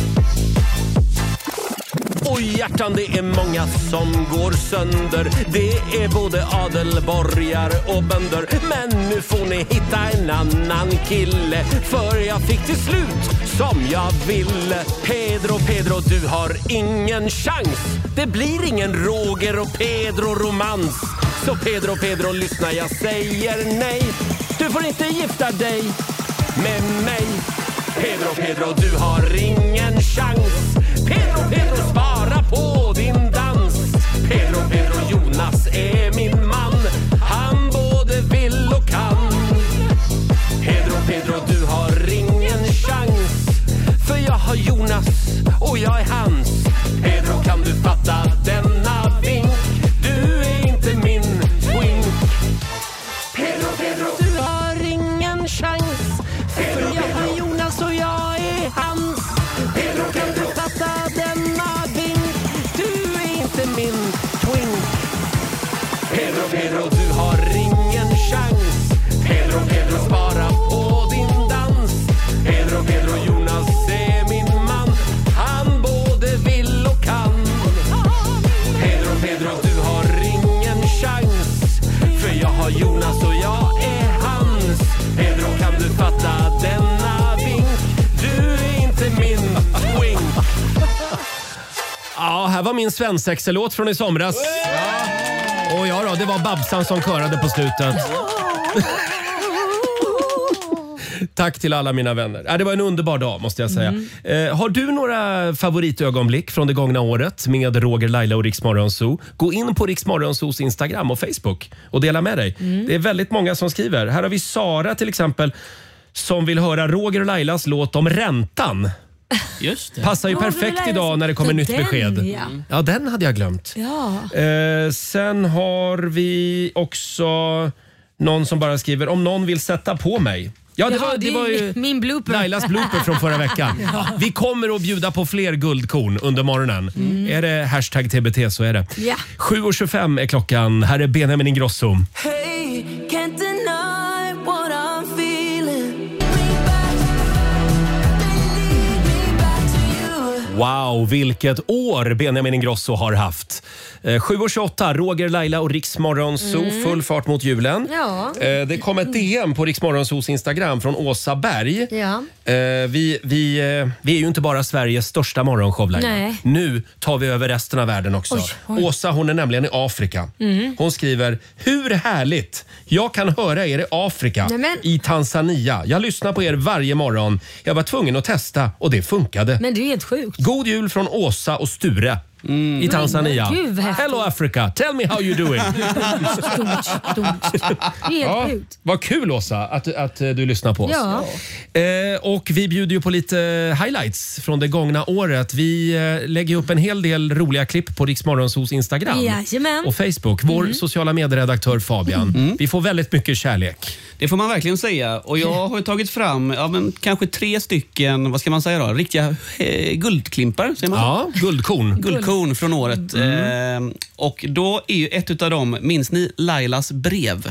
Och hjärtan, det är många som går sönder. Det är både adelborgare och bönder. Men nu får ni hitta en annan kille, för jag fick till slut som jag ville. Pedro, Pedro, du har ingen chans. Det blir ingen Roger och Pedro romans. Så Pedro, Pedro, lyssna, jag säger nej. Du får inte gifta dig med mig. Pedro, Pedro, du har ingen chans. Pedro, Pedro, spara på din dans. Pedro, Pedro, Jonas är min man. Han både vill och kan. Pedro, Pedro, du har ingen chans. För jag har Jonas och jag är hans. Pedro, kan du fatta denna vink? Du är inte min twink. Pedro, Pedro, du har ingen chans. För jag har Jonas och jag är hans. Pedro, kan du fatta denna vink? Du är inte min twink. Pedro, Pedro, du har ingen chans. Pedro, Pedro, spara på din dans. Pedro, Pedro, Jonas är min man. Han både vill och kan. Pedro, Pedro, du har ingen chans. För jag har Jonas och jag är hans. Pedro, kan du fatta denna vink? Du är inte här var min svensexelåt från i somras. Ja. Och ja då, det var Babsan som körade på slutet. Tack till alla mina vänner. Ja, det var en underbar dag måste jag säga. Mm. Eh, har du några favoritögonblick från det gångna året med Roger, Laila och Rix Morgon Zoo? Gå in på Rix Morgon Zoos Instagram och Facebook och dela med dig. Mm. Det är väldigt många som skriver. Här har vi Sara till exempel som vill höra Roger och Lailas låt om räntan. Just det. Passar ju perfekt idag när det kommer nytt besked. Ja. ja, den hade jag glömt. Ja. Eh, sen har vi också någon som bara skriver om någon vill sätta på mig. Ja, det, ja, var, det, det var ju min blooper. Lailas blooper från förra veckan. Ja. Vi kommer att bjuda på fler guldkorn under morgonen. Mm. Är det hashtag T B T så är det. Ja. sju och tjugofem är klockan. Här är Benjamin Ingrosso. Hey, can't deny what I'm feeling. Wow, vilket år Benjamin Ingrosso har haft. Eh, sju och tjugoåtta, Roger, Laila och Rix Morgon Zoo, Mm. full fart mot julen. Ja. Eh, det kom ett D M på Rix Morgon Zoos Instagram från Åsa Berg. Ja. Eh, vi, vi, eh, vi är ju inte bara Sveriges största morgonshow, Laila. Nej. Nu tar vi över resten av världen också. Oj, oj. Åsa, hon är nämligen i Afrika. Mm. Hon skriver, hur härligt! Jag kan höra er i Afrika, Nej, men- i Tanzania. Jag lyssnar på er varje morgon. Jag var tvungen att testa och det funkade. Men det är helt sjukt. God jul från Åsa och Sture i Tanzania. Men gud, vad häftigt. Hello Africa, tell me how you doing. Det är helt Ja, sjukt. vad kul Åsa att, att du lyssnar på oss. Ja. Eh, och vi bjuder ju på lite highlights från det gångna året. Vi eh, lägger upp en hel del roliga klipp på Rix Morgonzoos Instagram Jajamän. och Facebook. Vår Mm. sociala medieredaktör Fabian. Vi får väldigt mycket kärlek. Det får man verkligen säga. Och jag har ju tagit fram ja, men kanske tre stycken, vad ska man säga då? Riktiga eh, guldklimpar, säger man så? Ja, guldkorn. Guldkorn från året. Mm. Eh, och då är ju ett utav dem, minns ni Lailas brev?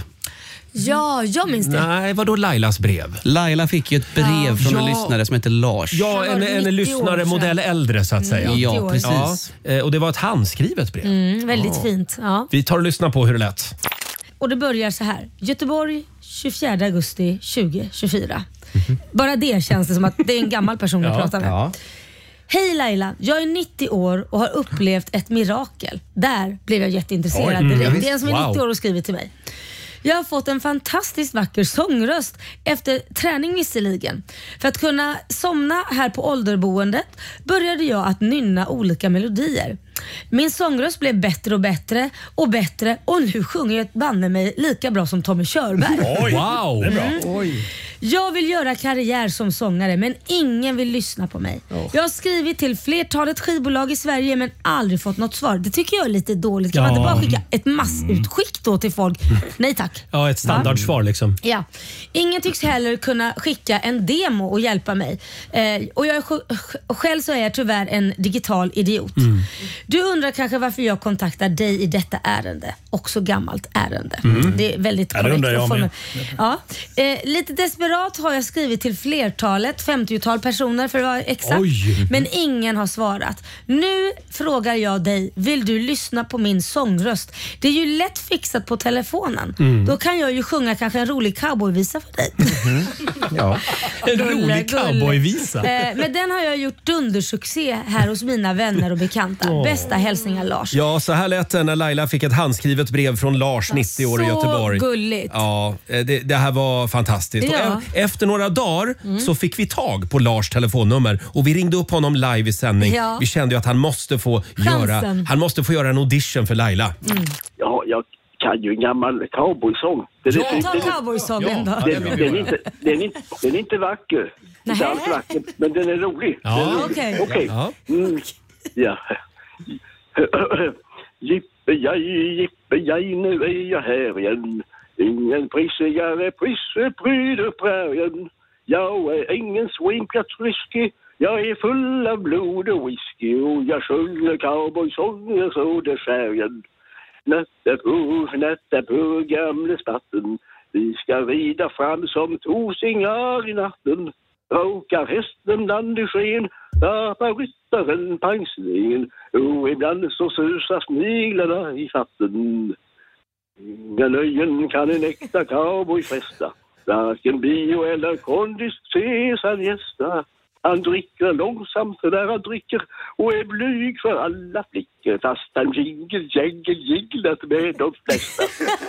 Ja, jag minns det. Nej, vadå Lailas brev? Laila fick ju ett brev Ja. från en Ja. lyssnare som heter Lars. Ja, var en, nittio en lyssnare år modell sedan. äldre så att säga. nittio Ja, år precis. Ja, eh, och det var ett handskrivet brev. Mm, väldigt fint. Ja. Vi tar och lyssnar på hur det lät. Och det börjar så här. Göteborg, tjugofjärde augusti tjugohundratjugofyra. Bara det känns det som att det är en gammal person jag Ja, pratar med. ja. Hej Laila, jag är nittio år och har upplevt ett mirakel. Där blev jag jätteintresserad Oj, direkt. mm, Det är en som är wow. nittio år och skriver till mig. Jag har fått en fantastiskt vacker sångröst efter träning visserligen. För att kunna somna här på ålderboendet började jag att nynna olika melodier. Min sångröst blev bättre och bättre och bättre och nu sjunger jag banne mig lika bra som Tommy Körberg. Oj, wow. Det är bra. Mm. Jag vill göra karriär som sångare men ingen vill lyssna på mig. Oh. Jag har skrivit till flertalet skivbolag i Sverige men aldrig fått något svar. Det tycker jag är lite dåligt. Kan Ja. man inte bara skicka ett massutskick då till folk? Nej tack. Ja, ett standardsvar liksom. Ja. Ingen tycks heller kunna skicka en demo och hjälpa mig. Eh, och jag är sj- sj- själv så är jag tyvärr en digital idiot. Mm. Du undrar kanske varför jag kontaktar dig i detta ärende. Också gammalt ärende. Mm. Det är väldigt Ja, det korrekt. undrar jag med. Ja. Eh, lite desperat har jag skrivit till flertalet, femtiotal personer för att vara exakt. Oj. Men ingen har svarat. Nu frågar jag dig, vill du lyssna på min sångröst? Det är ju lätt fixat på telefonen. Mm. Då kan jag ju sjunga kanske en rolig cowboyvisa för dig. Ja. En Gulle, rolig gulle. cowboyvisa. Eh, men den har jag gjort dundersuccé här hos mina vänner och bekanta. Åh. Bästa hälsningar Lars. Ja, så här lät det när Laila fick ett handskrivet brev från Lars, nittio år i så Göteborg. gulligt. Ja, det, det här var fantastiskt. Ja. Och e- efter några dagar Mm. så fick vi tag på Lars telefonnummer och vi ringde upp honom live i sändning. Ja. Vi kände ju att han måste få Chansen. göra, han måste få göra en audition för Laila. Mm. Ja, jag kan ju en gammal cowboysång. Den Ja, är- ta den- cowboysången då. Den, den, är inte, den, är inte, den är inte vacker. Inte Nähä. alls vacker, men den är rolig. Ja. Den är rolig. Okej. Okej. Ja. Mm. Ja. Jippe-jaj, jippe-jaj, nu är jag här igen. Ingen prissigare prisse pryder prärien. Jag är ingen swimpjatrisky. Jag är full av blod och whisky och jag sjunger cowboysånger så det skärjen. Natta på, natta på gamle spatten. Vi ska rida fram som tosingar i natten. Råkar hästen land i sken, tappar ryttaren pangsningen. Och ibland så susar sniglarna i fatten. Inga nöjen kan en äkta cowboy fresta. Varken bio eller kondis ses han gästa. Han dricker långsamt där han dricker och är blyg för alla flickor fast han jingel, jingel, jinglat med de flesta.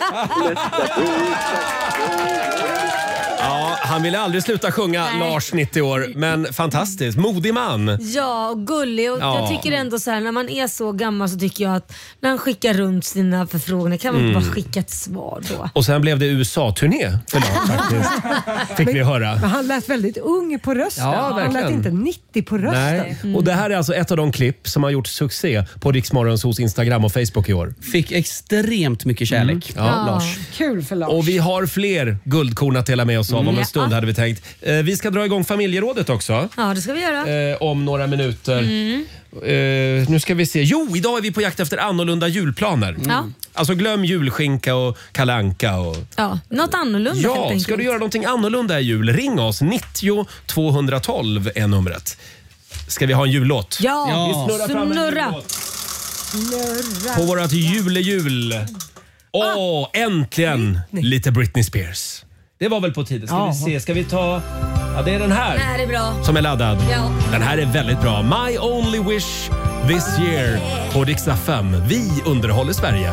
Ja, han ville aldrig sluta sjunga, Nej. Lars, nittio år. Men fantastiskt. Modig man. Ja, och gullig. Och Ja. Jag tycker ändå så här, när man är så gammal så tycker jag att när han skickar runt sina förfrågningar kan man Mm. inte bara skicka ett svar då. Och sen blev det U S A-turné för Lars faktiskt. Fick vi höra. Men han lät väldigt ung på rösten. Ja, han lät verkligen. inte nittio på rösten. Nej. Och det här är alltså ett av de klipp som har gjort succé på Rix Morgonzos Instagram och Facebook i år. Fick extremt mycket kärlek. Mm. Ja, Lars. Kul för Lars. Och vi har fler guldkorn att dela med oss av om en Mm. stund Ja. hade vi tänkt. Eh, vi ska dra igång familjerådet också. Ja, det ska vi göra. Eh, om några minuter. Mm. Eh, nu ska vi se. Jo, idag är vi på jakt efter annorlunda julplaner. Ja. Alltså glöm julskinka och Kalle Anka och... Ja, något annorlunda helt Ja, enkelt. ska du göra någonting annorlunda i jul? Ring oss. nittio tvåhundratolv är numret. Ska vi ha en jullåt? Ja, Vi snurrar fram en snurra. jullåt Snurra. på vårat julejul. Åh, äntligen lite Britney Spears. Det var väl på tiden. Ska vi se, ska vi ta... Ja, det är den här Det här är bra. som är laddad. Ja. Den här är väldigt bra. My only wish this year på Rix F M. Vi underhåller Sverige.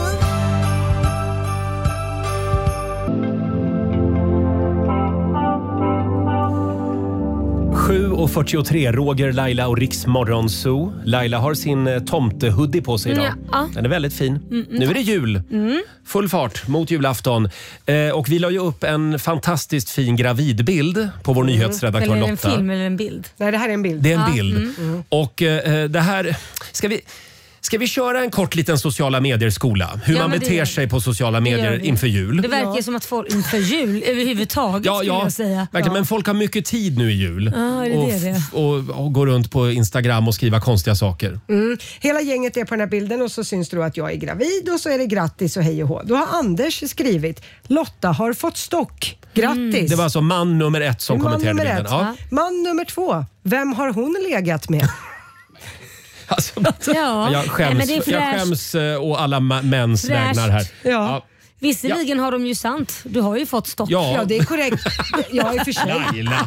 sju och fyrtiotre, Roger, Laila och Rix Morgonzoo. Laila har sin eh, tomtehoodie på sig idag. Ja, ja. Den är väldigt fin. Mm, Nu är det jul. Mm. Full fart mot julafton. Eh, och vi la ju upp en fantastiskt fin gravidbild på vår nyhetsredaktör Eller är det en Lotta. film eller en bild? Nej, det här är en bild. Det är en Ja, bild. mm. Och eh, det här... Ska vi... Ska vi köra en kort liten sociala medier-skola? Hur Ja, man men det beter gör sig på sociala Det gör medier vi. inför jul. Det verkar ju som att folk inför jul överhuvudtaget Ja, skulle ja, jag säga. verkligen. Men folk har mycket tid nu i jul. Ja, är det och, det det? och, och går runt på Instagram och skriva konstiga saker. Mm. Hela gänget är på den här bilden och så syns det då att jag är gravid och så är det grattis och hej och hå. Då har Anders skrivit Lotta har fått stock. Grattis! Det var alltså man nummer ett som Man kommenterade nummer bilden. ett. Ja. Man nummer två. Vem har hon legat med? Alltså, Ja. jag Nej, skäms, men det är jag fräscht. skäms eh, å alla ma- mäns Fräscht. vägnar här. Ja. Visserligen har de ju sant. Du har ju fått stopp. Ja. Ja, det är korrekt. Ja, i och för sig. Laila.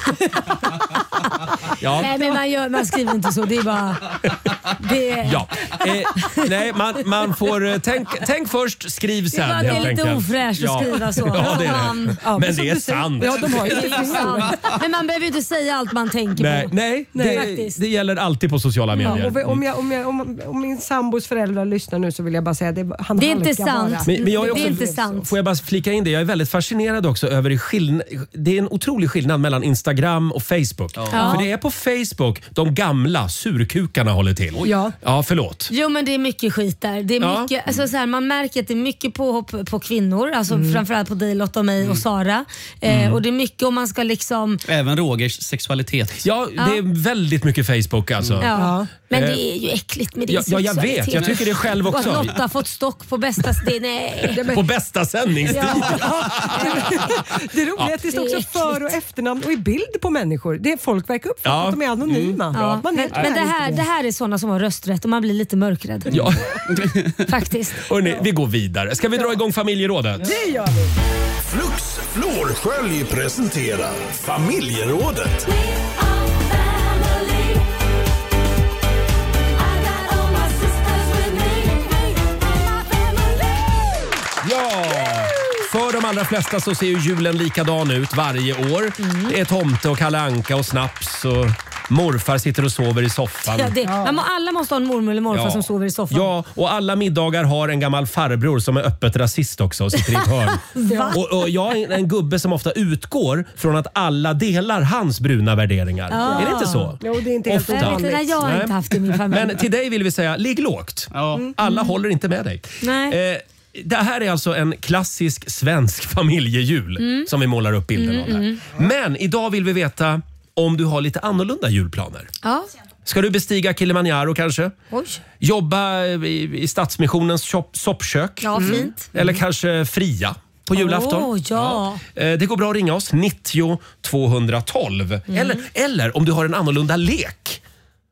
Ja. Nej, men man, gör, man skriver inte så. Det är bara... Det, Ja. Eh, nej, man, man får... eh, Tänk, tänk först, skriv det sen. är bara det är helt lite enkelt. ofräscht att skriva så. Ja, det är Man- det. Ja, Men som det är du säger. sant. Ja, de har ju Det är sant. Men man behöver ju inte säga allt man tänker Nej, på. nej, Nej. det, Faktiskt. det gäller alltid på sociala medier. Ja, och vi- om, jag, om, jag, om, om min sambos föräldrar lyssnar nu så vill jag bara säga att det, han Det är inte halkar sant. bara. Men, men jag är Det också, är inte sant. Får jag bara flika in det? Jag är väldigt fascinerad också över skillnad, det är en otrolig skillnad mellan Instagram och Facebook. Ja. För det är på Facebook de gamla surkukarna håller till. Ja. Ja, förlåt. Jo, men det är mycket skit där. Det är Ja. mycket, alltså, så här, man märker att det är mycket påhopp på kvinnor. Alltså, framförallt på dig Lotta och mig och Sara. Eh, och det är mycket om man ska liksom... Även Rogers sexualitet. Ja, det är väldigt mycket Facebook alltså. Ja. Men Eh, det är ju äckligt med din ja, ja, jag sexualitet. vet. Jag tycker det själv Och också. att Lotta har fått stock på bästa... Det, nej. På bästa sändningstid. Det roliga är att det står också för- och efternamn och i bild på människor. Det är folk verkar uppfatta Ja. att de är anonyma. Mm. Ja. Man är Men, tyvärr men det, inte här, det här är såna som har rösträtt och man blir lite mörkrädd. Ja. Faktiskt. Hörrni, vi går vidare. Ska vi dra igång familjerådet? Det gör vi. Flux Florskölj presenterar Familjerådet. Ja! För de allra flesta så ser ju julen likadan ut varje år. Det är tomte och Kalle Anka och snaps och morfar sitter och sover i soffan. Ja, det, man må, alla måste ha en mormor eller morfar Ja. som sover i soffan. Ja, och alla middagar har en gammal farbror som är öppet rasist också och sitter i ett hörn. Va? Och, och jag är en gubbe som ofta utgår från att alla delar hans bruna värderingar. Ja. Är det inte så? Jo, det är inte helt Ofta. Jag vet inte, ovanligt. jag har Nej. inte haft det i min familj. Men till dig vill vi säga, ligg lågt. Alla håller inte med dig. Nej. Eh, det här är alltså en klassisk svensk familjejul Mm. som vi målar upp bilden av här. Men idag vill vi veta om du har lite annorlunda julplaner. Ja. Ska du bestiga Kilimanjaro kanske? Oj. Jobba i, i Stadsmissionens shop, soppkök? Ja, fint. Eller kanske fria på julafton? Åh, ja. Eh, Det går bra att ringa oss, nittio tvåhundratolv. Mm. Eller, eller om du har en annorlunda lek.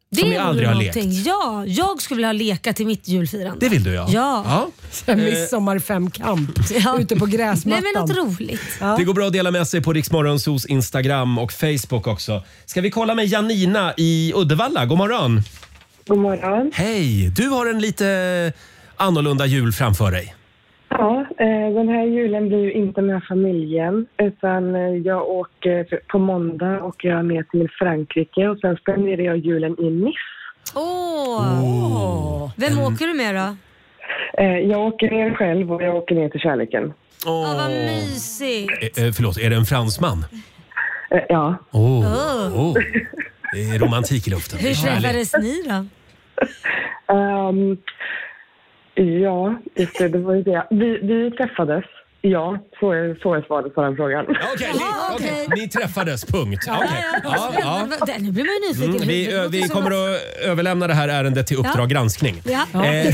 Det som ni aldrig har lekt. Ja, jag skulle vilja ha leka till mitt julfirande. Det vill du ja. Ja. ja. Midsommarfemkamp Ja. ute på gräsmattan. Nej, men något roligt. Ja. Det går bra att dela med sig på Riksmorgonsos Instagram och Facebook också. Ska vi kolla med Janina i Uddevalla? God morgon. God morgon. Hej, du har en lite annorlunda jul framför dig. Ja, eh, den här julen blir ju inte med familjen, utan eh, jag åker på måndag och jag är ner till Frankrike och sen spenderar jag julen i Nice. Åh! Oh. Vem mm. åker du med då? Eh, jag åker ner själv och jag åker ner till kärleken. Åh, oh, vad mysigt. Eh, eh, förlåt, är det en fransman? Eh, ja. Åh, oh. oh. Det är romantik i luften. Hur träffades ni då? Um, ja, just det, det var ju det. Vi, vi träffades. Ja, så är, så är svaret på den frågan. Okej, okay, ni, okay. ni träffades, punkt. Ja, okay. ja, ja. Ja. Nu blir man ju nyfiken. Mm, vi ö, vi kommer att överlämna det här ärendet till Uppdrag ja. granskning. Ja. Eh,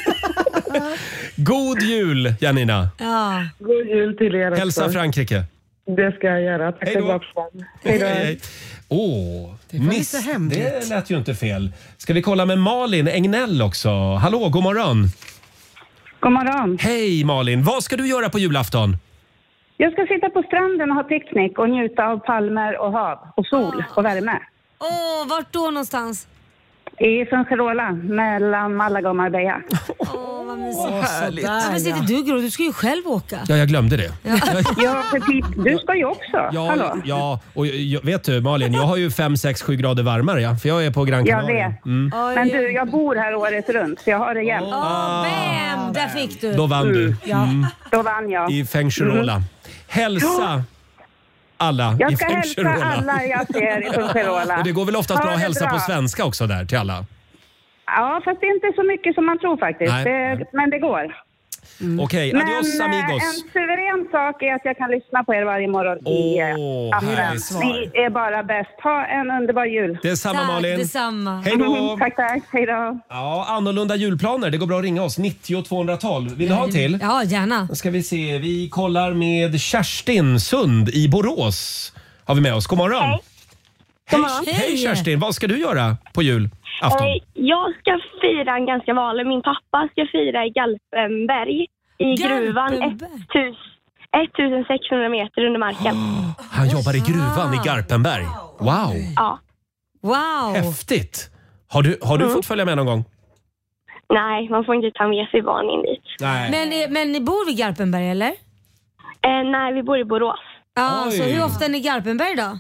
god jul, Janina. Ja. God jul till er också. Hälsa Frankrike. Det ska jag göra. Tack så mycket. Hej då. Hej. Åh, det var lite hemligt. Det lät ju inte fel. Ska vi kolla med Malin Engnell också? Hallå, god morgon. God morgon. Hej Malin, vad ska du göra på julafton? Jag ska sitta på stranden och ha picknick och njuta av palmer och hav och sol och värme. Åh, oh, vart då någonstans? I Fuengirola, mellan Malaga och Marbella. Åh, oh, vad mysigt. Åh, härligt. Men sitter du Gro? Du ska ju själv åka. Ja, jag glömde det. Ja, ja precis. Du ska ju också. Ja, Hallå? ja och jag, vet du Malin, jag har ju fem, sex, sju grader varmare, ja, för jag är på Gran Canaria. Jag vet. Mm. Men du, jag bor här året runt, så jag har det jämt. Åh, oh, vem? Där fick du. Då vann du. Mm. Mm. Då vann jag. I Fuengirola. Mm. Hälsa alla jag i ska Fuengirola. hälsa alla jag ser i Fuengirola. Och det går väl oftast bra att hälsa bra. på svenska också där till alla? Ja, fast det är inte så mycket som man tror faktiskt. Det, men det går. Mm. Okej, okay, adios men, amigos. En suverän sak är att jag kan lyssna på er varje morgon oh, i appen. Ni är bara bäst. Ha en underbar jul. Det är samma tack, Malin. Det är samma. Hej då. Tack, tack. Hej då. Ja, annorlunda julplaner. Det går bra att ringa oss. nittio tvåhundratolv. Vill du ha en till? Ja, gärna. Då ska vi se. Vi kollar med Kerstin Sund i Borås. Har vi med oss. God morgon. Hej. God morgon. Hej, Hej Kerstin. Vad ska du göra på jul? Afton. Jag ska fira en ganska vanlig. Min pappa ska fira i Garpenberg. I gruvan ettusensexhundra meter under marken. Oh, han jobbar i gruvan i Garpenberg. Wow. Ja. Wow. Häftigt. Har du, har du mm. fått följa med någon gång? Nej, man får inte ta med sig barn in dit. Nej. Men, men ni bor vid Garpenberg eller? Eh, nej, vi bor i Borås. Ja, så hur ofta är ni i Garpenberg då?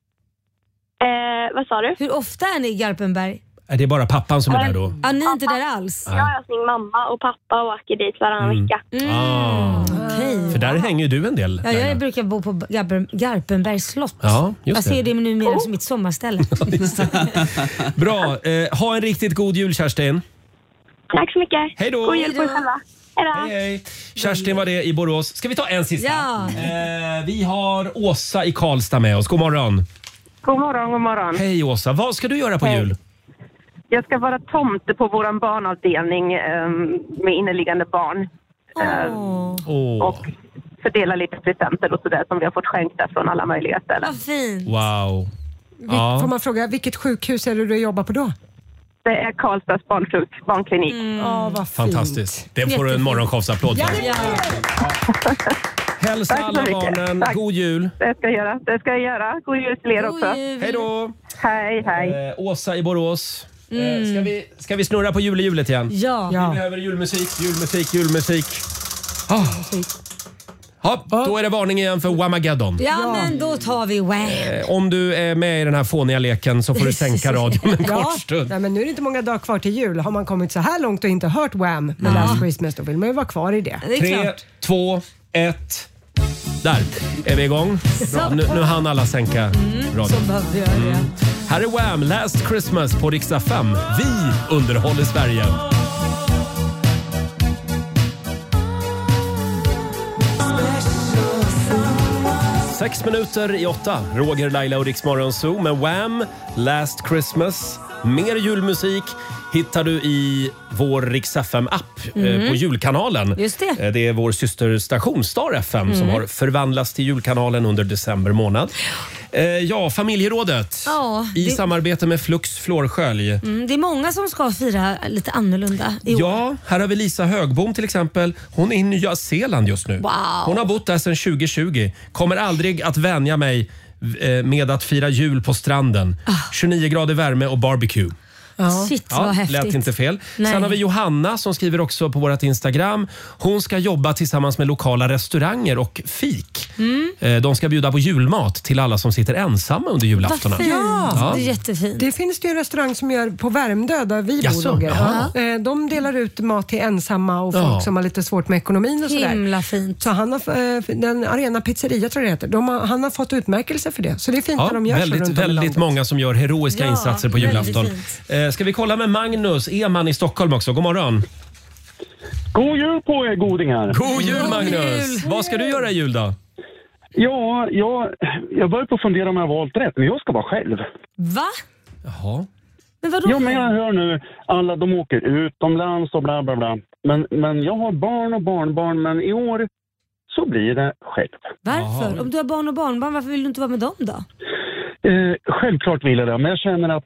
Eh, vad sa du? Hur ofta är ni i Garpenberg? Är det bara pappan som är där då? Ja, ni är inte där alls? Ja, jag min mamma och pappa och åker dit varannan mm. vecka. Mm. Ah. Okay. För där hänger ju du en del. Ja, jag brukar bo på Garpenbergs slott. Ja, just jag ser det numera oh. som mitt sommarställe. Bra. Eh, ha en riktigt god jul, Kerstin. Tack så mycket. Hej då. God jul på er själva. Hej, hej. Kerstin var det i Borås. Ska vi ta en sista? Ja. Eh, vi har Åsa i Karlstad med oss. God morgon. God morgon, god morgon. Hej Åsa. Vad ska du göra på hej. jul? Jag ska vara tomte på våran barnavdelning um, med inneliggande barn. Oh. Uh, och fördela lite presenter och sådär som vi har fått skänkta från alla möjliga ställen. Vad fint. Wow. Ja. Får man fråga, vilket sjukhus är det du jobbar på då? Det är Karlstads barnsjuk, barnklinik. Mm. Oh, vad fantastiskt. Det får du en morgonshowsapplåd för. Ja, ja. Hälsa alla barnen. Tack. God jul. Det ska jag göra. Det ska jag göra. God jul till er God också. Jul. Hej då. Hej, hej. Eh, Åsa i Borås. Mm. Eh, ska, vi, ska vi snurra på julehjulet igen? Ja. Vi ja. behöver julmusik, julmusik, julmusik. Ah. Ja, då är det varning igen för Whamageddon. Ja, ja, men då tar vi Wham. Eh, om du är med i den här fåniga leken så får du sänka radion en ja. kort stund. Nej, men nu är det inte många dagar kvar till jul. Har man kommit så här långt och inte hört Wham med ja. Last Christmas, då vill man ju vara kvar i det. det Tre, klart. två, ett. Där är vi igång. Bra. Nu, nu hann alla sänka mm, radion. Så behöver vi göra det. Mm. Här är Wham! Last Christmas på Riksdag fem. Vi underhåller Sverige. Sex minuter i åtta. Roger, Laila och Riksmorgon Zoo med Wham! Last Christmas. Mer julmusik hittar du i vår Rix F M-app mm. eh, på julkanalen. Just det. Eh, det är vår systerstation Star F M mm. som har förvandlats till julkanalen under december månad. Eh, ja, familjerådet Ja, i det- samarbete med Flux Flårskölj. Mm, det är många som ska fira lite annorlunda i år. Ja, här har vi Lisa Högbom till exempel. Hon är i Nya Zeeland just nu. Wow. Hon har bott där sedan tjugo tjugo. Kommer aldrig att vänja mig eh, med att fira jul på stranden. tjugonio grader värme och barbecue. Ja. Shit vad Ja, häftigt. lät inte fel. Nej. Sen har vi Johanna som skriver också på vårt Instagram. Hon ska jobba tillsammans med lokala restauranger och fik. Mm. Eh, De ska bjuda på julmat till alla som sitter ensamma under julafton. Vad fint. Ja. Det är jättefint. Det finns det ju en restaurang som gör på Värmdö där vi bor, Jaså, Roger. jaha. Ja. Eh, De delar ut mat till ensamma och folk Ja. som har lite svårt med ekonomin och sådär. Himla fint. Så han har, eh, den Arena Pizzeria tror jag det heter. De har, han har fått utmärkelse för det. Så det är fint Ja, när de gör så väldigt runt om i väldigt landet. många som gör heroiska Ja, insatser på väldigt julafton. Eh, ska vi kolla med Magnus Eman i Stockholm också? God morgon. God jul på er godingar! God jul Magnus! Vad ska du göra i jul då? Ja, jag, jag börjar på att fundera om jag har valt rätt, men jag ska vara själv. Va? Jaha. Men vadå? Ja, men jag hör nu, alla de åker utomlands och bla bla bla. Men, men jag har barn och barnbarn, men i år så blir det själv. Varför? Om du har barn och barnbarn, varför vill du inte vara med dem då? Eh, självklart vill jag det, men jag känner att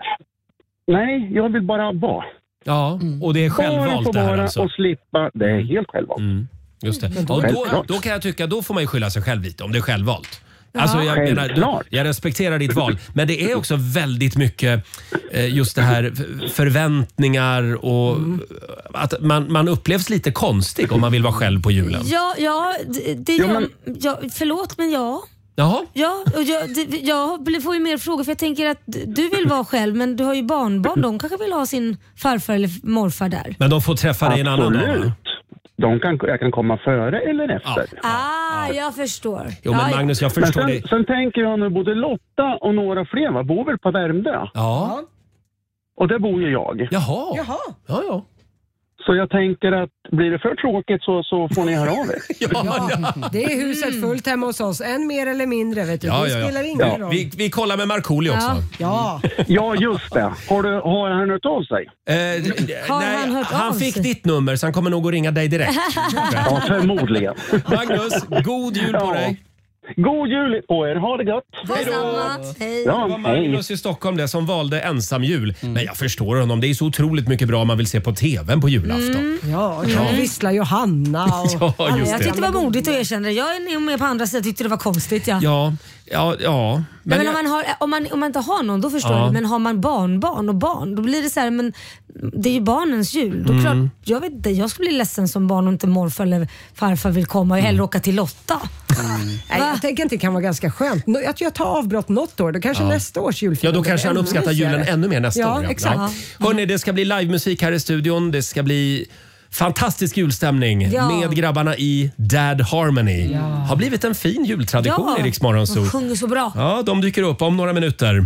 nej, jag vill bara vara. Ja, och det är självvalt bara få det här vara alltså. och slippa, det är helt självvalt. Mm, just det. Men då- Och då, Självklart. då kan jag tycka, då får man ju skylla sig själv lite om det är självvalt. Alltså jag, menar, du, Självklart. jag respekterar ditt val, men det är också väldigt mycket eh, just det här f- förväntningar och att man, man upplevs lite konstig om man vill vara själv på julen. Ja, ja, det, det Ja, gör, men- ja, förlåt men ja. Jaha. Ja, och jag, det, jag blir- får ju mer frågor för jag tänker att du vill vara själv men du har ju barnbarn. De kanske vill ha sin farfar eller morfar där. Men de får träffa dig en annan dag, va? Absolut. De kan, jag kan komma före eller efter. Ah, jag förstår. Jo, men Ja, Magnus, jag Men förstår sen, det. sen tänker jag nu, både Lotta och några fler va, bor väl på Värmdö? Ja. Och där bor ju jag. Jaha. Jaha. Ja, ja. Så jag tänker att blir det för tråkigt så, så får ni höra av er. Ja, det är huset fullt hemma hos oss. En mer eller mindre vet du. Ja, det ja, spelar ja. ingen Ja. roll. Vi, vi kollar med Markoolio också. Ja. Ja, just det. Har, du, har han hört av sig? Eh, Har nej, han hört han av fick sig? ditt nummer så han kommer nog att ringa dig direkt. Ja, förmodligen. Magnus, god jul på Ja. dig. God jul på er, ha det gott! Detsamma. Hej. Ja, Det var Magnus i Stockholm det som valde ensam jul. Men jag förstår honom. Det är så otroligt mycket bra man vill se på tvn på julafton. Ja, ja. Vissla Johanna och... Ja, just Jag det. tyckte det var modigt att erkänna det. Jag är nog med på andra sidan tyckte det var konstigt. Ja. Ja, ja, ja. Men, Men men om, jag, man har, om, man, om man inte har någon då förstår Ja. jag. Men har man barnbarn och barn då blir det så här, men det är ju barnens jul. Då Mm. klart, jag vet inte, jag skulle bli ledsen som barn om inte morfar eller farfar vill komma och Mm. hellre åka till Lotta. Nej, jag tänker att det kan vara ganska skönt. Nå- Jag tror jag tar avbrott något år. Då kanske Ja. nästa års julfilm ja, då blir kanske han ännu uppskattar mysigare. julen ännu mer nästa ja, år. Exakt. Hörrni, det ska bli livemusik här i studion. Det ska bli fantastisk julstämning Ja. med grabbarna i Dad Harmony. Har blivit en fin jultradition i Rix Morgon Zoo. de sjunger så bra. Ja, de dyker upp om några minuter.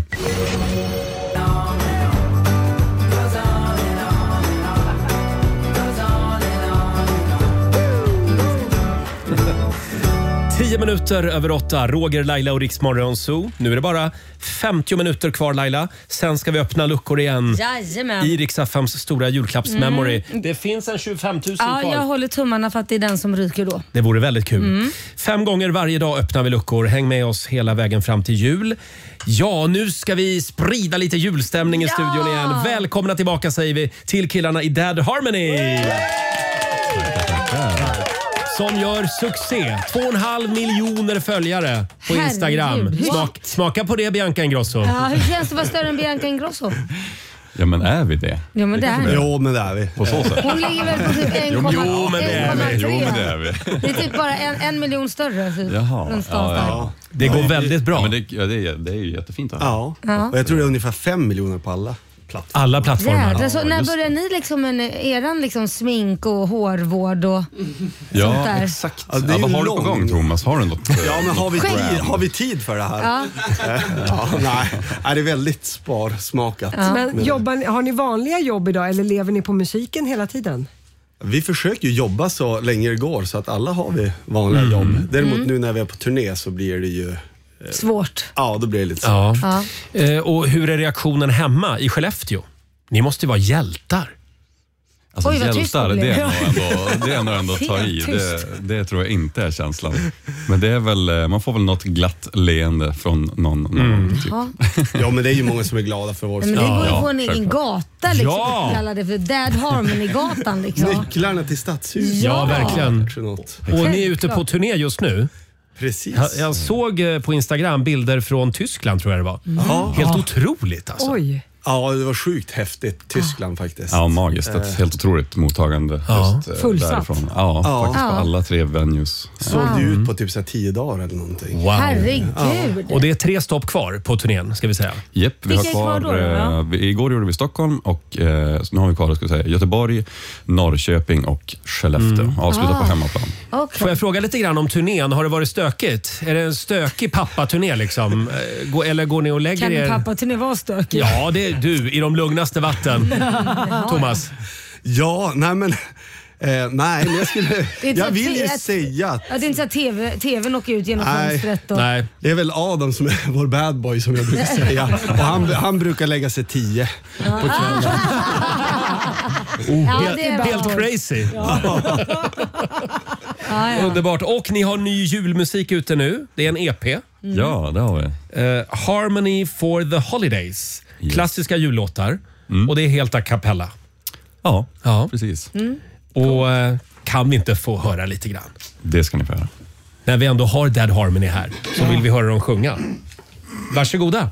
Tio minuter över åtta. Roger, Laila och Rix Morgon Zoo. Nu är det bara femtio minuter kvar, Laila. Sen ska vi öppna luckor igen Jajamän. i Rix F M:s stora julklappsmemory. Mm. Det finns en tjugofem tusen Ja, kvar. jag håller tummarna för att det är den som ryker då. Det vore väldigt kul. Mm. Fem gånger varje dag öppnar vi luckor. Häng med oss hela vägen fram till jul. Ja, nu ska vi sprida lite julstämning i Ja! studion igen. Välkomna tillbaka säger vi till killarna i Dad Harmony. Som gör succé. Två och en halv miljoner följare på Herregud. Instagram. Smak, smaka på det, Bianca Ingrosso. Ja, hur känns det att vara större än Bianca Ingrosso? Ja, men är vi det? Ja, men det är vi. Jo, men det är vi. På så sätt. Hon ligger väl på typ en Jo, komma tre. jo, men det är vi. Jo, men det är vi. Det är typ bara en, en miljon större. Typ, Jaha. någonstans Ja, där. ja. Det går väldigt bra. Ja, men det, ja, det, är, det är ju jättefint. Här. Ja. Ja. och jag tror det är ungefär fem miljoner på alla plattformar. Alla plattformar. Jädrar, så när just börjar ni liksom med eran liksom smink och hårvård och sånt Ja, där? exakt. Ja, det är Ja, ju vad har du på lång- gång, Thomas? Har du något? Ja, men har vi, Skägg. tid, har vi tid för det här? Ja. Eh, ja, nej. nej, det är väldigt sparsmakat. Men jobbar, ni- har ni vanliga jobb idag eller lever ni på musiken hela tiden? Vi försöker ju jobba så länge det går så att alla har vi vanliga Mm. jobb. Däremot Mm. nu när vi är på turné så blir det ju... Svårt. Ja, då blir det lite svårt. Ja. Ja. Eh, och hur är reaktionen hemma i Skellefteå? Ni måste ju vara hjältar. Alltså Oj, vad tyst hjältar, det det blev. är nog ändå, det är nog ändå att ta i. Det, det tror jag inte är känslan. Men det är väl, man får väl något glatt leende från någon. någon Mm. typ. Ja. Ja, men det är ju många som är glada för vår Men det går ju ja, på en egen självklart. gata liksom. Ja. Ja. Kallar det för Dad Harmony-gatan liksom. Nycklarna till stadshuset. Ja, verkligen. Något. Och ni är ute på turné just nu. Precis. Jag, jag såg eh, på Instagram bilder från Tyskland tror jag det var. Ja. Helt otroligt alltså. Oj. Ja, det var sjukt häftigt. Tyskland faktiskt. Ja, magiskt. Ett Eh. helt otroligt mottagande Ja. just eh, Fullsatt. därifrån. Ja, Ja. faktiskt på Ja. alla tre venues. Såg det ut på typ så här tio dagar eller någonting. Wow. Herregud. Och det är tre stopp kvar på turnén ska vi säga. Japp, vi har Vilka är kvar kvar, då, då? Ja. eh, vi, igår gjorde vi Stockholm och eh, så nu har vi kvar ska vi säga, Göteborg, Norrköping och Skellefteå. Avsluta Ah. på hemmaplan. Okay. Får jag fråga lite grann om turnén? Har det varit stökigt? Är det en stökig pappaturné liksom? Eh, gå- Eller går ni och lägger Kan er? din pappa till vara stökig? Ja, det är du i de lugnaste vatten. Thomas. Ja, nej men... Eh, nej, men jag skulle... Det är inte jag så vill ju att- säga att... Ja, det är inte så att TV, TVn åker ut genom Nej. fönstret. Och... Nej. Det är väl Adam som är vår bad boy som jag brukar säga. Och han, han brukar lägga sig tio på kvällen. Ja, helt, det är helt bra. crazy. Ja, ja. Underbart. Och ni har ny julmusik ute nu. Det är en E P. Ja, det har vi. Eh, Harmony for the Holidays. Klassiska jullåtar. Och det är helt a cappella. Ja, Ja. precis. Och eh, kan vi inte få höra lite grann? Det ska ni få höra. När vi ändå har Dad Harmony här så vill vi höra dem sjunga. Varsågoda.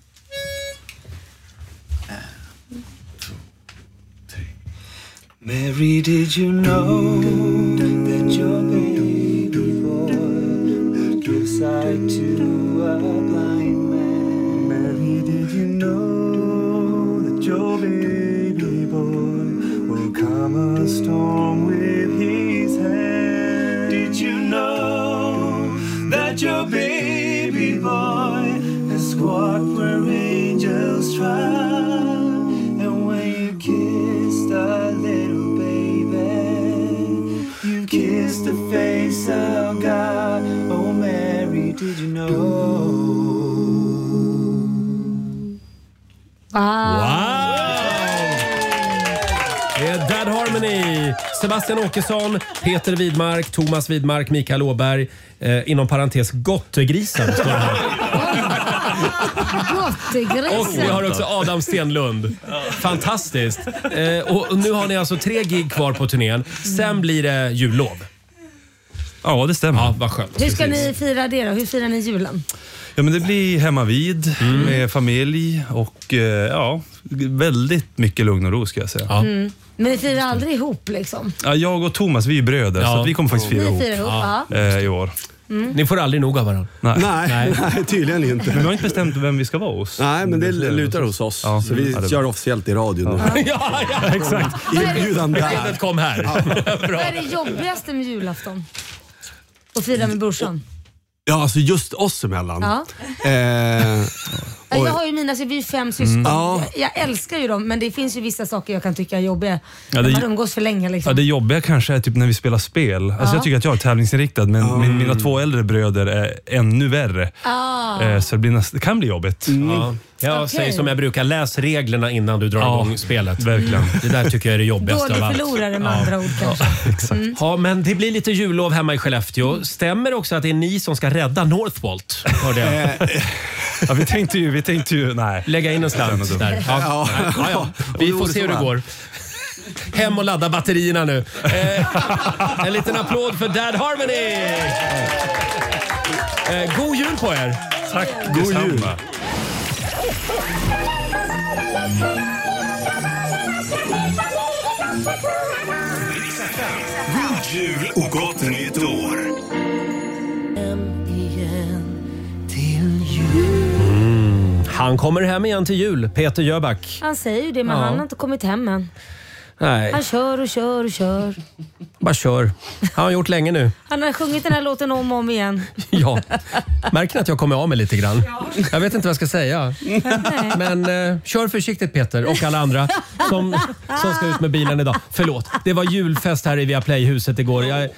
Mary, did you know that your baby boy gives sight to a blind man? Mary, did you know that your baby boy will calm a storm with his hand? Did you know that your baby boy has walked where angels try? And when you kissed a little baby, you kissed the face of God. Oh Mary, did you know? Wow! Det är Dad Harmony. Sebastian Åkesson, Peter Widmark, Thomas Widmark, Mikael Åberg. Eh, inom parentes Gottegrisen står det här. Och vi har också Adam Stenlund. Fantastiskt. Eh, och nu har ni alltså tre gig kvar på turnén. Sen blir det jullov. Ja, det stämmer. Ja, vad skönt. Hur ska ni fira det då? Hur firar ni julen? Ja, men det blir hemma vid med familj och eh, ja, väldigt mycket lugn och ro ska jag säga. Ja. Mm. Men ni firar aldrig ihop liksom? Ja, jag och Thomas, vi är bröder, Ja. så att vi kommer faktiskt fira Ni ihop, firar ihop, ja. eh, i år. Mm. Ni får aldrig nog av varandra. Nej. Nej, nej, tydligen inte. Men vi har inte bestämt vem vi ska vara hos. Nej, men det lutar hos oss. Ja. Så vi Ja, det är kör bra. officiellt i radion nu. Ja, ja, exakt. Inbjudan där. Beskedet kom här. Vad är det jobbigaste med julafton? Att fira med brorsan? Ja, alltså just oss emellan. Ja. Eh, Jag har ju mina, så vi är fem syskon. Mm. Ja. Jag, jag älskar ju dem, men det finns ju vissa saker jag kan tycka är jobbiga. Ja, När det- man umgås för länge liksom. Ja, det jobbiga kanske är typ när vi spelar spel. Alltså Ja. jag tycker att jag är tävlingsinriktad, men Mm. min, mina två äldre bröder är ännu värre. Ah. Eh, så det, blir näst, det kan bli jobbigt. Ja. Jag Okej. säger som jag brukar, läs reglerna innan du drar Ja, igång spelet. verkligen. Det där tycker jag är det jobbigaste Dålig av allt. förlorare med andra ord kanske. Exakt. Ja, men det blir lite jullov hemma i Skellefteå. Stämmer det också att det är ni som ska rädda Northvolt? Hörde jag. Ja, vi tänkte ju, vi tänkte ju, nej. Lägga in en slant där. Ja. Ja. Ja, ja. Vi får se hur det går. Hem och ladda batterierna nu. Eh, en liten applåd för Dad Harmony! Eh, god jul på er! Tack, God jul. detsamma. God jul och gott nytt år. Mm. Han kommer hem igen till jul, Peter Jöback. Han säger ju det, men Ja. han har inte kommit hem än. Nej, Han kör och kör och kör. bara kör. Har han gjort länge nu. Han har sjungit den här låten om och om igen. Ja. Märker ni att jag kommer av mig lite grann? Jag vet inte vad jag ska säga. Men eh, kör försiktigt Peter och alla andra som, som ska ut med bilen idag. Förlåt, det var julfest här i Viaplayhuset igår. Jag,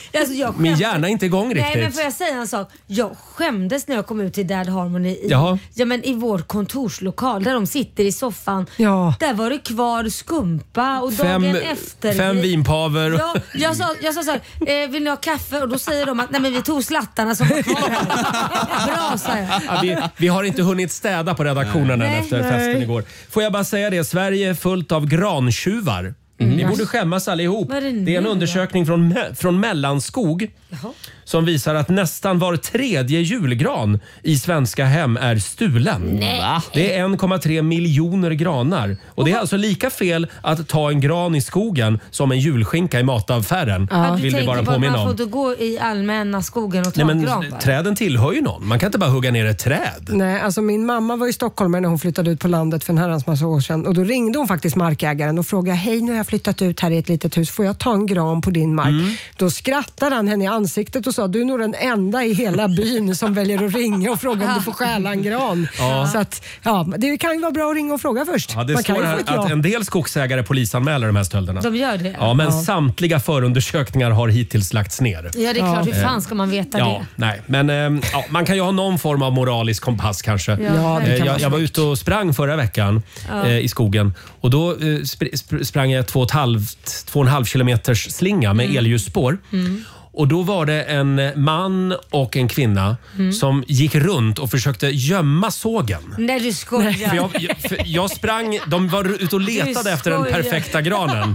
Alltså, jag Min hjärna är inte igång riktigt. Nej, men får jag säga en sak? Jag skämdes när jag kom ut till Dad Harmony i, Jaha. ja, men i vår kontorslokal där de sitter i soffan. Ja. Där var det kvar skumpa och Fem, dagen efter... fem vinpaver. Ja, jag sa, jag sa så här, eh, vill ni ha kaffe? Och då säger de att nej, men vi tog slattarna som var kvar här. Bra, sa jag. Ja, vi, vi har inte hunnit städa på redaktionen Nej. än efter Nej. festen igår. Får jag bara säga det, Sverige är fullt av grantjuvar. Mm. Ni borde skämmas allihop. Vad är det nu Det är en då? undersökning från, Me- från Mellanskog Jaha. som visar att nästan var tredje julgran i svenska hem är stulen. Nej. Va? Det är en komma tre miljoner granar. Och det är alltså lika fel att ta en gran i skogen som en julskinka i mataffären. Ja, du Vill vi tänker bara på att påminna man får om. inte gå i allmänna skogen och ta Nej, en men gran bara. träden tillhör ju någon. Man kan inte bara hugga ner ett träd. Nej, alltså min mamma var i Stockholm när hon flyttade ut på landet för en herrans massa år sedan. Och då ringde hon faktiskt markägaren och frågade, hej, nu har jag flyttat ut här i ett litet hus. Får jag ta en gran på din mark? Mm. Då skrattade han henne i ansiktet och sa, du är nog den enda i hela byn som väljer att ringa och fråga om du får stjäla en gran. Ja. Så att, ja, det kan ju vara bra att ringa och fråga först. Ja, det Man kan står ju här få ett ja. att en del skogsägare polisanmäler de här stölderna. De gör det? Ja, men Ja. samtliga förundersökningar har hittills lagts ner. Ja, det är klart. Hur fan ska man veta ja, det? Nej, men ehm, ja, man kan ju ha någon form av moralisk kompass kanske. Ja, det kan Eh, vara jag, jag var ute och sprang förra veckan Ja. eh, i skogen och då eh, spr- spr- sprang jag två och, ett halvt, två och en halv kilometers slinga med Mm. elljusspår. Mm. Och då var det en man och en kvinna Mm. som gick runt och försökte gömma sågen. Nej, du skojar. För jag, jag, för jag sprang, de var ute och letade Du efter den skojar. perfekta granen.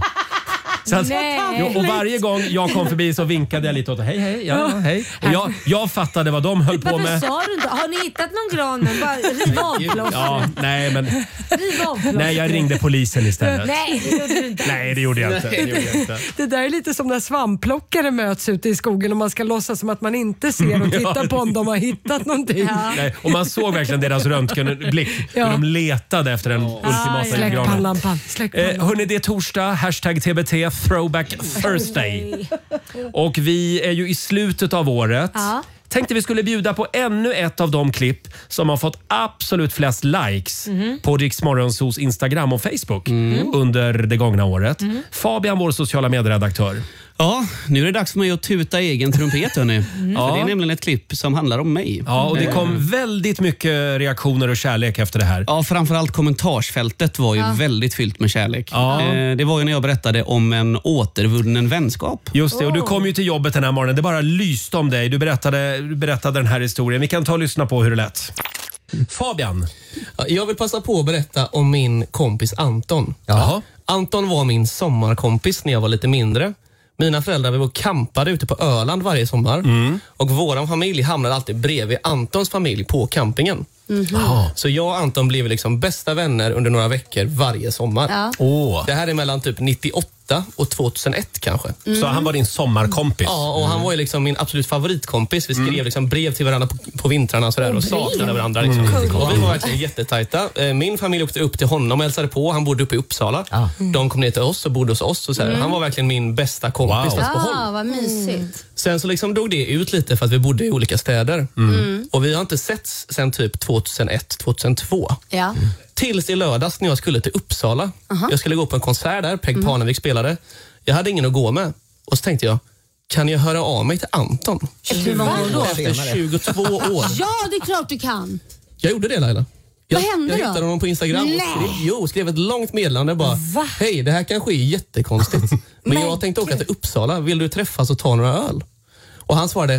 Så att, Nej. jo, och varje gång jag kom förbi så vinkade jag lite åt hej, hej, ja, ja, hej. Och jag, jag fattade vad de höll på Varför med. sa du inte? Har ni hittat någon gran? Men bara riv av plåstret. Ja, nej, men, Riv av plåstret. nej, jag ringde polisen istället. Nej, det gjorde du inte. Nej, det gjorde jag inte. Det gjorde jag inte. Det där är lite som när svampplockare möts ute i skogen och man ska låtsas som att man inte ser och titta Ja. på om de har hittat någonting. Nej, och man såg verkligen deras röntgenblick Ja. hur de letade efter den ultimata Släck granen. pannlampan. Släck Eh, pannlampan. hörni, det är torsdag, hashtag T B T, throwback Thursday. Och vi är ju i slutet av året. Ja. Tänkte vi skulle bjuda på ännu ett av de klipp som har fått absolut flest likes Mhm. på Rix Morgonzos Instagram och Facebook under det gångna året. Fabian, vår sociala medieredaktör. Ja, nu är det dags för mig att tuta egen trumpet, hörni. Ja. För det är nämligen ett klipp som handlar om mig. Ja, och det Eh, kom väldigt mycket reaktioner och kärlek efter det här. Ja, framförallt kommentarsfältet var ju Ja. väldigt fyllt med kärlek. Ja. Eh, Det var ju när jag berättade om en återvunnen vänskap. Just det, och du kom ju till jobbet den här morgonen. Det bara lyste om dig. Du berättade, du berättade den här historien. Vi kan ta och lyssna på hur det lät. Fabian. Jag vill passa på att berätta om min kompis Anton. Jaha. Anton var min sommarkompis när jag var lite mindre. Mina föräldrar vi var och campade ute på Öland varje sommar. Och våran familj hamnade alltid bredvid Antons familj på campingen. Jaha. Så jag och Anton blev liksom bästa vänner under några veckor varje sommar. Ja. Åh. Det här är mellan typ nittioåtta och tvåtusenett kanske. Så han var din sommarkompis? Ja, och han var ju liksom min absolut favoritkompis. Vi skrev liksom brev till varandra på, på vintrarna och, sådär, och saknade varandra. Liksom. Mm. Och vi var verkligen jättetajta. Eh, Min familj åkte upp till honom och hälsade på. Han bodde uppe i Uppsala. De kom ner till oss och bodde hos oss. Och så här. Mm. Han var verkligen min bästa kompis fast på håll. Ja, vad mysigt. Sen så liksom dog det ut lite för att vi bodde i olika städer. Mm. Och vi har inte setts sen typ tvåtusenett, tvåtusentvå. Ja. Tills i lördags när jag skulle till Uppsala. Aha. Jag skulle gå på en konsert där, Peg Mm. Parnevik spelade. Jag hade ingen att gå med. Och så tänkte jag, kan jag höra av mig till Anton? Hur många år då? Efter tjugotvå år. Ja, det är klart du kan. Jag gjorde det, Laila. Jag, Vad hände jag då? hittade honom på Instagram och Nej. skrev, jo, skrev ett långt meddelande bara, hej, det här kanske är jättekonstigt. Men Men jag tänkte åka till Uppsala. Vill du träffas och ta några öl? Och han svarade,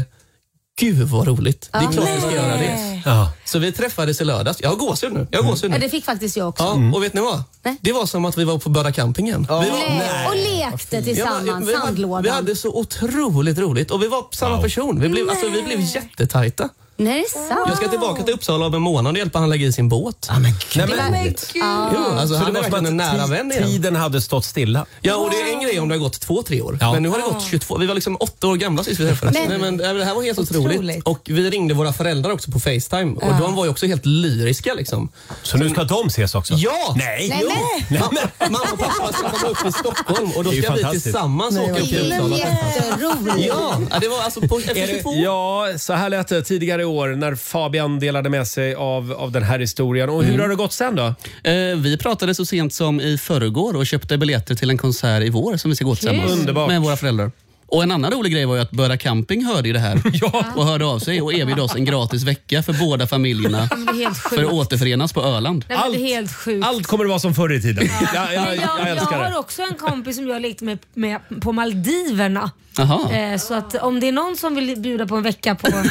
gud vad roligt. Det är Ja. klart vi ska Nej. göra det. Ja. Så vi träffades i lördags. Jag har gåshud nu. Jag har gåshud Ja, nu. det fick faktiskt jag också. Ja, och vet ni vad? Nej. Det var som att vi var på Böda campingen. Vi var, Nej. Och lekte tillsammans, Ja, vi, hade, sandlådan. vi hade så otroligt roligt och vi var samma person. Vi blev, alltså, vi blev jättetajta. Nej, det är sant. Jag ska tillbaka till Uppsala om en månad och hjälpa han lägga i sin båt. Ja, men Nej, men, men, Ja. jo, alltså, så han det är var som verkligen en att nära ti- vän igen. tiden hade stått stilla. Ja, och det är en grej om det har gått två, tre år. Ja. Men nu har det gått tjugotvå. Vi var liksom åtta år gamla sist vi träffades. Men- Nej, men det här var helt otroligt. Otroligt. Och vi ringde våra föräldrar också på FaceTime. Och de var ju också helt lyriska liksom. Så nu ska de ses också? Ja! Nej! Jo. Nej, Ma- Mamma och pappa ska komma upp till Stockholm och då Det är ju ska vi fantastiskt. tillsammans Nej, åka vad upp till kul. Uppsala. Jätteroligt. Ja, ja, det var alltså på, efter Är tjugotvå det, ja, så här lät det tidigare i år när Fabian delade med sig av, av den här historien. Och hur har det gått sen då? Eh, vi pratade så sent som i förrgår och köpte biljetter till en konsert i vår som vi ska gå tillsammans Underbart. med våra föräldrar. Och en annan rolig grej var ju att Böra Camping hörde ju det här ja. och hörde av sig och erbjöd oss en gratis vecka för båda familjerna för att återförenas på Öland. Nej, allt, det är helt sjukt. Allt kommer att vara som förr i tiden. Ja. Jag, jag, jag, jag älskar jag det. Jag har också en kompis som jag lekte med, med på Maldiverna. Eh, så att om det är någon som vill bjuda på en vecka på mig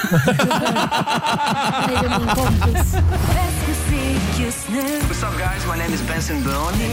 och min kompis. What's up guys, my name is Benson Boone.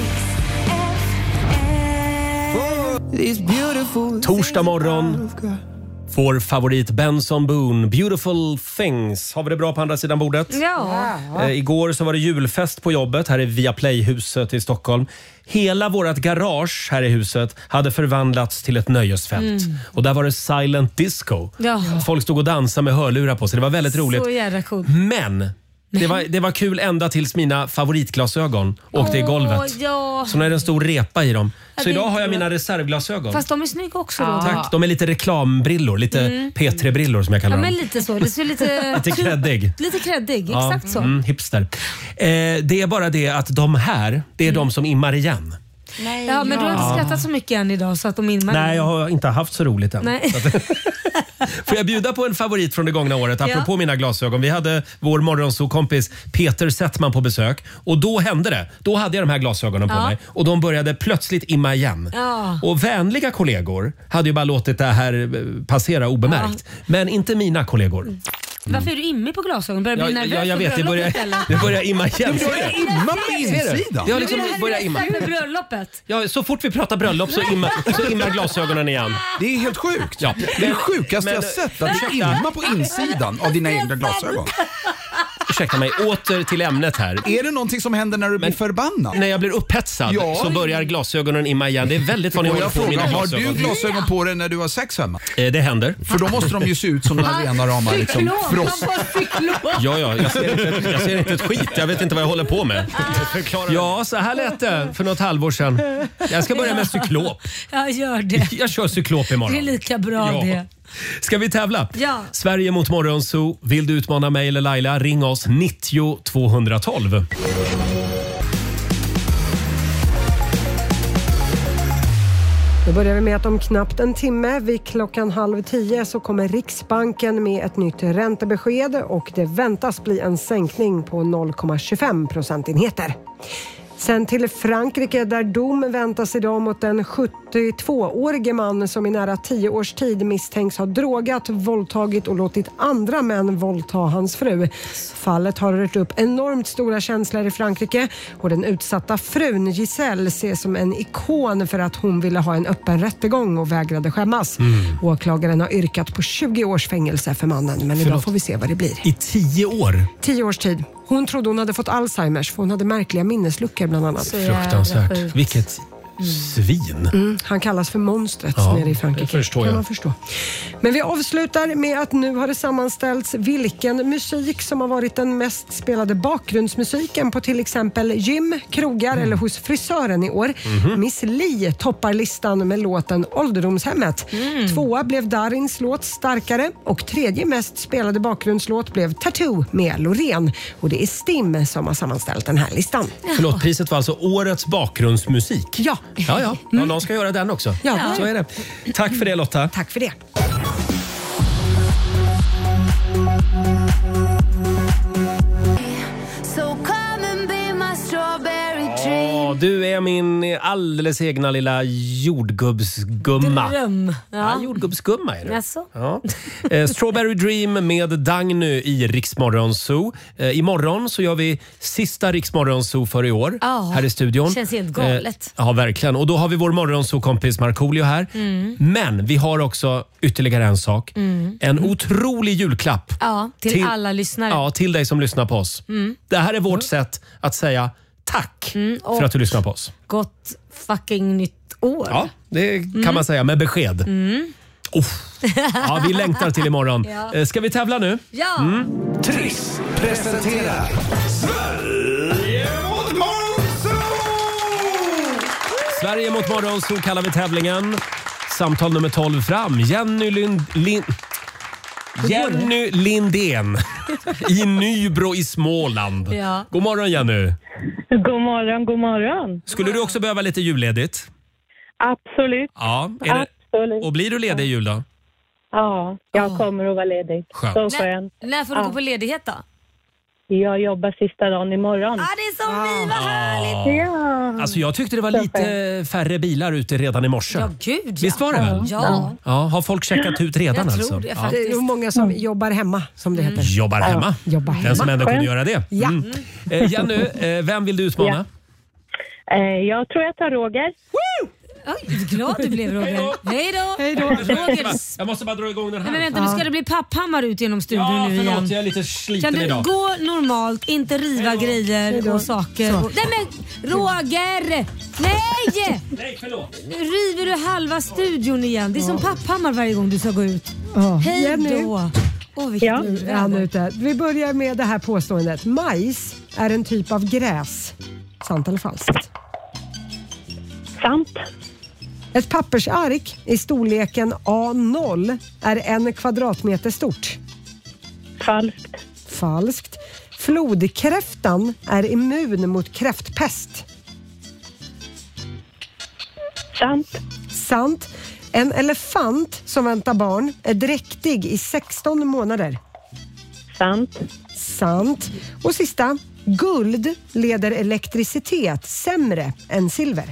Torsdag morgon. Vår favorit Benson Boone, Beautiful Things. Har vi det bra på andra sidan bordet? Ja. Eh, igår så var det julfest på jobbet här i Viaplay-huset i Stockholm. Hela vårt garage här i huset hade förvandlats till ett nöjesfält. Mm. Och där var det silent disco. Ja. Folk stod och dansade med hörlurar på sig. Det var väldigt roligt. Så jävla coolt. Men det var, det var kul ända tills mina favoritglasögon åkte Åh, i golvet. Ja. Så nu är det en stor repa i dem. Ja, Så idag har jag bra. mina reservglasögon. Fast de är snygga också då. Ja. Tack. De är lite reklambrillor, lite Mm. P tre-brillor som jag kallar Ja, dem. men lite så. Det ser lite... Lite kreddig. Lite kreddig, Ja, exakt så. Mm, hipster. Eh, det är bara det att de här, det är Mm. de som immar igen. Nej, ja, men du har inte Ja. skrattat så mycket än idag så att de inmar. Nej, jag har inte haft så roligt än. Nej. Så att, får jag bjuda på en favorit från det gångna året, apropå Ja. mina glasögon. Vi hade vår morgonsokompis Peter Settman på besök och då hände det. Då hade jag de här glasögonen på Ja. mig och de började plötsligt imma igen. Ja. Och vänliga kollegor hade ju bara låtit det här eh, passera obemärkt. Men inte mina kollegor. Varför är du immig på glasögon? Börjar du Ja, bli nervös ja, jag för vet, det börjar, bröllopet, eller? det börjar imma igen. Du börjar imma på insidan. Det har liksom Du är börjat imma. rädd för bröllopet. Ja, så fort vi pratar bröllop så immar, så immar glasögonen igen. Det är helt sjukt. Ja. Det är det sjukaste Men- jag sett, att du Ursäkta. immar på insidan av dina egna glasögon. Ursäkta mig, åter till ämnet här. Är det någonting som händer när du blir förbannad? När jag blir upphetsad Ja. så börjar glasögonen imma igen. Det är väldigt vanligt. Och jag frågar, har glasögon. du glasögon på dig när du har sex hemma? Eh, Det händer. För då måste de ju se ut som några rena rama liksom, frost. Ja, ja, jag ser, inte, jag ser inte ett skit. Jag vet inte vad jag håller på med. Ja, så här lät det för något halvår sedan. Jag ska börja med cyklop. Ja, gör det. Jag kör cyklop Det är imorgon. lika bra Ja. det. Ska vi tävla? Ja. Sverige mot Morgonzoo. Vill du utmana mig eller Laila? Ring oss nittio tvåhundratolv. Då börjar vi med att om knappt en timme vid klockan halv tio så kommer Riksbanken med ett nytt räntebesked och det väntas bli en sänkning på noll komma tjugofem procentenheter. Sen till Frankrike där dom väntas idag mot en sjuttiotvåårige man som i nära tio års tid misstänks ha drogat, våldtagit och låtit andra män våldta hans fru. Fallet har rört upp enormt stora känslor i Frankrike och den utsatta frun Giselle ses som en ikon för att hon ville ha en öppen rättegång och vägrade skämmas. Mm. Åklagaren har yrkat på tjugo års fängelse för mannen, men idag Förlåt. får vi se vad det blir. I tio år? Tio års tid. Hon trodde hon hade fått Alzheimers för hon hade märkliga minnesluckor bland annat. Fruktansvärt. Vilket svin. Mm, han kallas för monstret Ja, nere i Frankrike. det förstår kan jag. man förstå. Men vi avslutar med att nu har det sammanställts vilken musik som har varit den mest spelade bakgrundsmusiken på till exempel gym, krogar eller hos frisören i år. Mhm. Miss Li toppar listan med låten Ålderdomshemmet. Tvåa blev Darins låt Starkare och tredje mest spelade bakgrundslåt blev Tattoo med Loreen. Och det är Stim som har sammanställt den här listan. Förlåt, priset var alltså årets bakgrundsmusik? Ja. Ja, ja. ja någon ska göra den också. Ja. Så är det. Tack för det Lotta. Tack för det. So come and be my strawberry Ja, du är min alldeles egna lilla jordgubbsgumma. Dröm. Ja, jordgubbsgumma är du. Jaså? Ja. Eh, Strawberry Dream med Dagny i Rix Morgon Zoo. Eh, imorgon så gör vi sista Rix Morgon Zoo för i år Ja, här i studion. känns helt galet. Eh, ja, verkligen. Och då har vi vår morgonzoo-kompis Markoolio här. Mm. Men vi har också ytterligare en sak. Mm. En otrolig julklapp. Ja, till, alla lyssnare. Ja, till dig som lyssnar på oss. Mm. Det här är vårt sätt att säga tack Mm, och för att du lyssnar på oss. Gott fucking nytt år. Ja, det kan Mm. man säga med besked. Mm. Ja, vi längtar till imorgon. Ja. Eh, Ska vi tävla nu? Ja. Mm. Triss presenterar Sverige mot Morgonzoo! Sverige mot Morgonzoo kallar vi tävlingen. Samtal nummer tolv fram. Jenny Lind... Lin... Jenny Lindén i Nybro i Småland. Ja. God morgon Jenny. God morgon, god morgon. Skulle du också behöva lite julledigt? Absolut. Ja. Är det, Absolut. Och blir du ledig i jul då? Ja, jag oh. kommer att vara ledig. Skönt. Så skönt. När, när får du ja. gå på ledighet då? Jag jobbar sista dagen imorgon. Ah, det är som ah. vi, vad härligt! Ja. Alltså jag tyckte det var lite färre bilar ute redan i morse. Ja, gud ja. Visst var det väl? Ja. Ja, har folk checkat ut redan jag alltså? Tror det, ja. Det är många som mm. jobbar hemma, som det heter. Jobbar hemma? Ja. Jobbar hemma. Den som ändå kunde göra det. Ja. Mm. Eh, Jenny, eh, vem vill du utmana? Ja. Eh, jag tror jag tar Roger. Woo! Oj, glad du blev, Roger. Hej då! Hej då! Roger. Jag måste bara dra igång den här. Men vänta, nu ska det bli Papphammar ut genom studion ja, nu igen. Förlåt, jag är lite sliten idag. Kan du idag. gå normalt, inte riva grejer och saker? Och... Nej men Roger! Nej! Nej, förlåt. Nu river du halva studion igen. Det är som Papphammar varje gång du ska gå ut. Oh. Hej Jenny. då! Oh, ja, han ute. Vi börjar med det här påståendet. Majs är en typ av gräs. Sant eller falskt? Sant. Ett pappersark i storleken A noll är en kvadratmeter stort. Falskt. Falskt. Flodkräftan är immun mot kräftpest. Sant. Sant. En elefant som väntar barn är dräktig i sexton månader. Sant. Sant. Och sista. Guld leder elektricitet sämre än silver.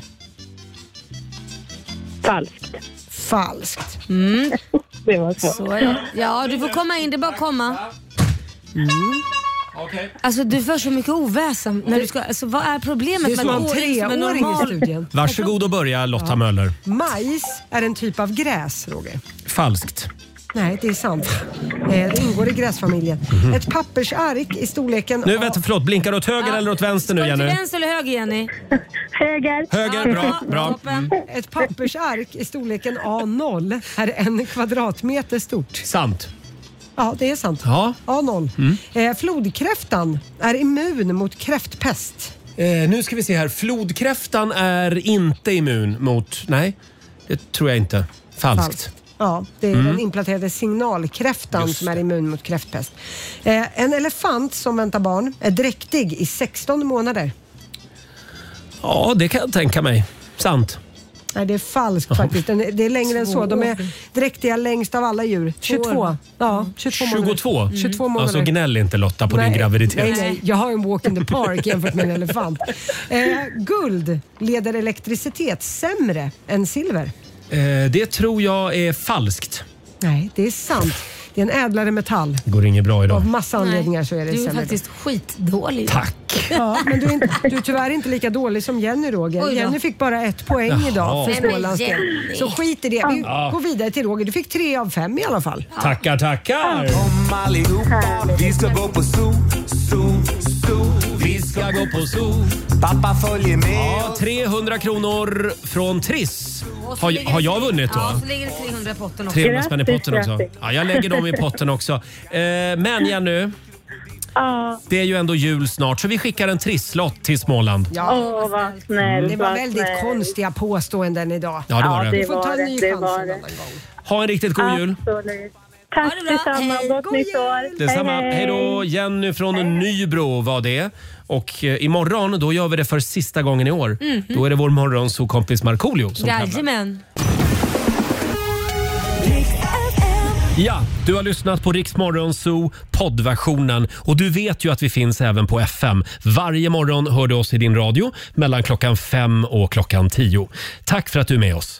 Falskt. Falskt. Mm. Det var så. så ja. ja, du får komma in. Det är bara att komma. Mm. Okay. Alltså du får så mycket oväsen när du ska, alltså, vad är problemet med att gå in som en normal studien? Varsågod och börja Lotta ja. Möller. Majs är en typ av gräs, Roger. Falskt. Nej, det är sant. Det ingår i gräsfamiljen. Mm-hmm. Ett pappersark i storleken... Nu vänta, förlåt. Blinkar åt höger ja. eller åt vänster nu, Jenny? Till vänster eller höger, Jenny? Höger. Höger, ja, bra. bra. Mm. Ett pappersark i storleken A noll är en kvadratmeter stort. Sant. Ja, det är sant. Ja. A noll. Mm. Eh, flodkräftan är immun mot kräftpest. Eh, nu ska vi se här. Flodkräftan är inte immun mot... Nej, det tror jag inte. Falskt. Falskt. Ja, det är mm. den implanterade signalkräftan som är immun mot kräftpest. Eh, en elefant som väntar barn är dräktig i sexton månader. Ja, det kan jag tänka mig. Sant. Nej, det är falskt faktiskt. Det är längre än så. De är dräktiga längst av alla djur. tjugotvå. Ja, tjugotvå månader. tjugotvå? Mm. tjugotvå månader. Alltså gnäll inte Lotta på nej, din graviditet. Nej, nej. Jag har en walk in the park jämfört med en elefant. Eh, guld leder elektricitet sämre än silver. Eh, det tror jag är falskt. Nej, det är sant. Det är en ädlare metall. Det går inget bra idag. Av massa anledningar Nej, så är det Du är sämre. faktiskt skitdålig. Tack. Ja, men du är, inte, du är tyvärr inte lika dålig som Jenny, Roger. Jenny fick bara ett poäng Jaha. idag för Smålands del. Så skit i det. Vi ja. går vidare till Roger. Du fick tre av fem i alla fall. Ja. Tackar, tackar. Kom allihopa, vi ska gå på zoo, zoo, zoo. Vi ska gå på zoo. Pappa följer med. Ja, trehundra kronor från Triss. Har, har jag vunnit då? Ja, så ligger det trehundra i potten också. trehundra spänn i potten också. Ja, jag lägger dem i potten också. Eh, men Jenny, ja. det är ju ändå jul snart så vi skickar en trisslott till Småland. Ja, oh, vad snäll, det var vad väldigt snäll. konstiga påståenden idag. Ja, det var ja, det. Du får ta en ny det, chans det en annan gång. Ha en riktigt god jul. Absolut. Tack detsamma. Gott nytt år. Detsamma. Hej då. Jenny från hej. Nybro var det. Och eh, imorgon då gör vi det för sista gången i år. Mm-hmm. Då är det vår morgonsokompis Markoolio som Jajamän. Ja, du har lyssnat på Rix Morgonzoo poddversionen och du vet ju att vi finns även på F M. Varje morgon hör du oss i din radio mellan klockan fem och klockan tio. Tack för att du är med oss.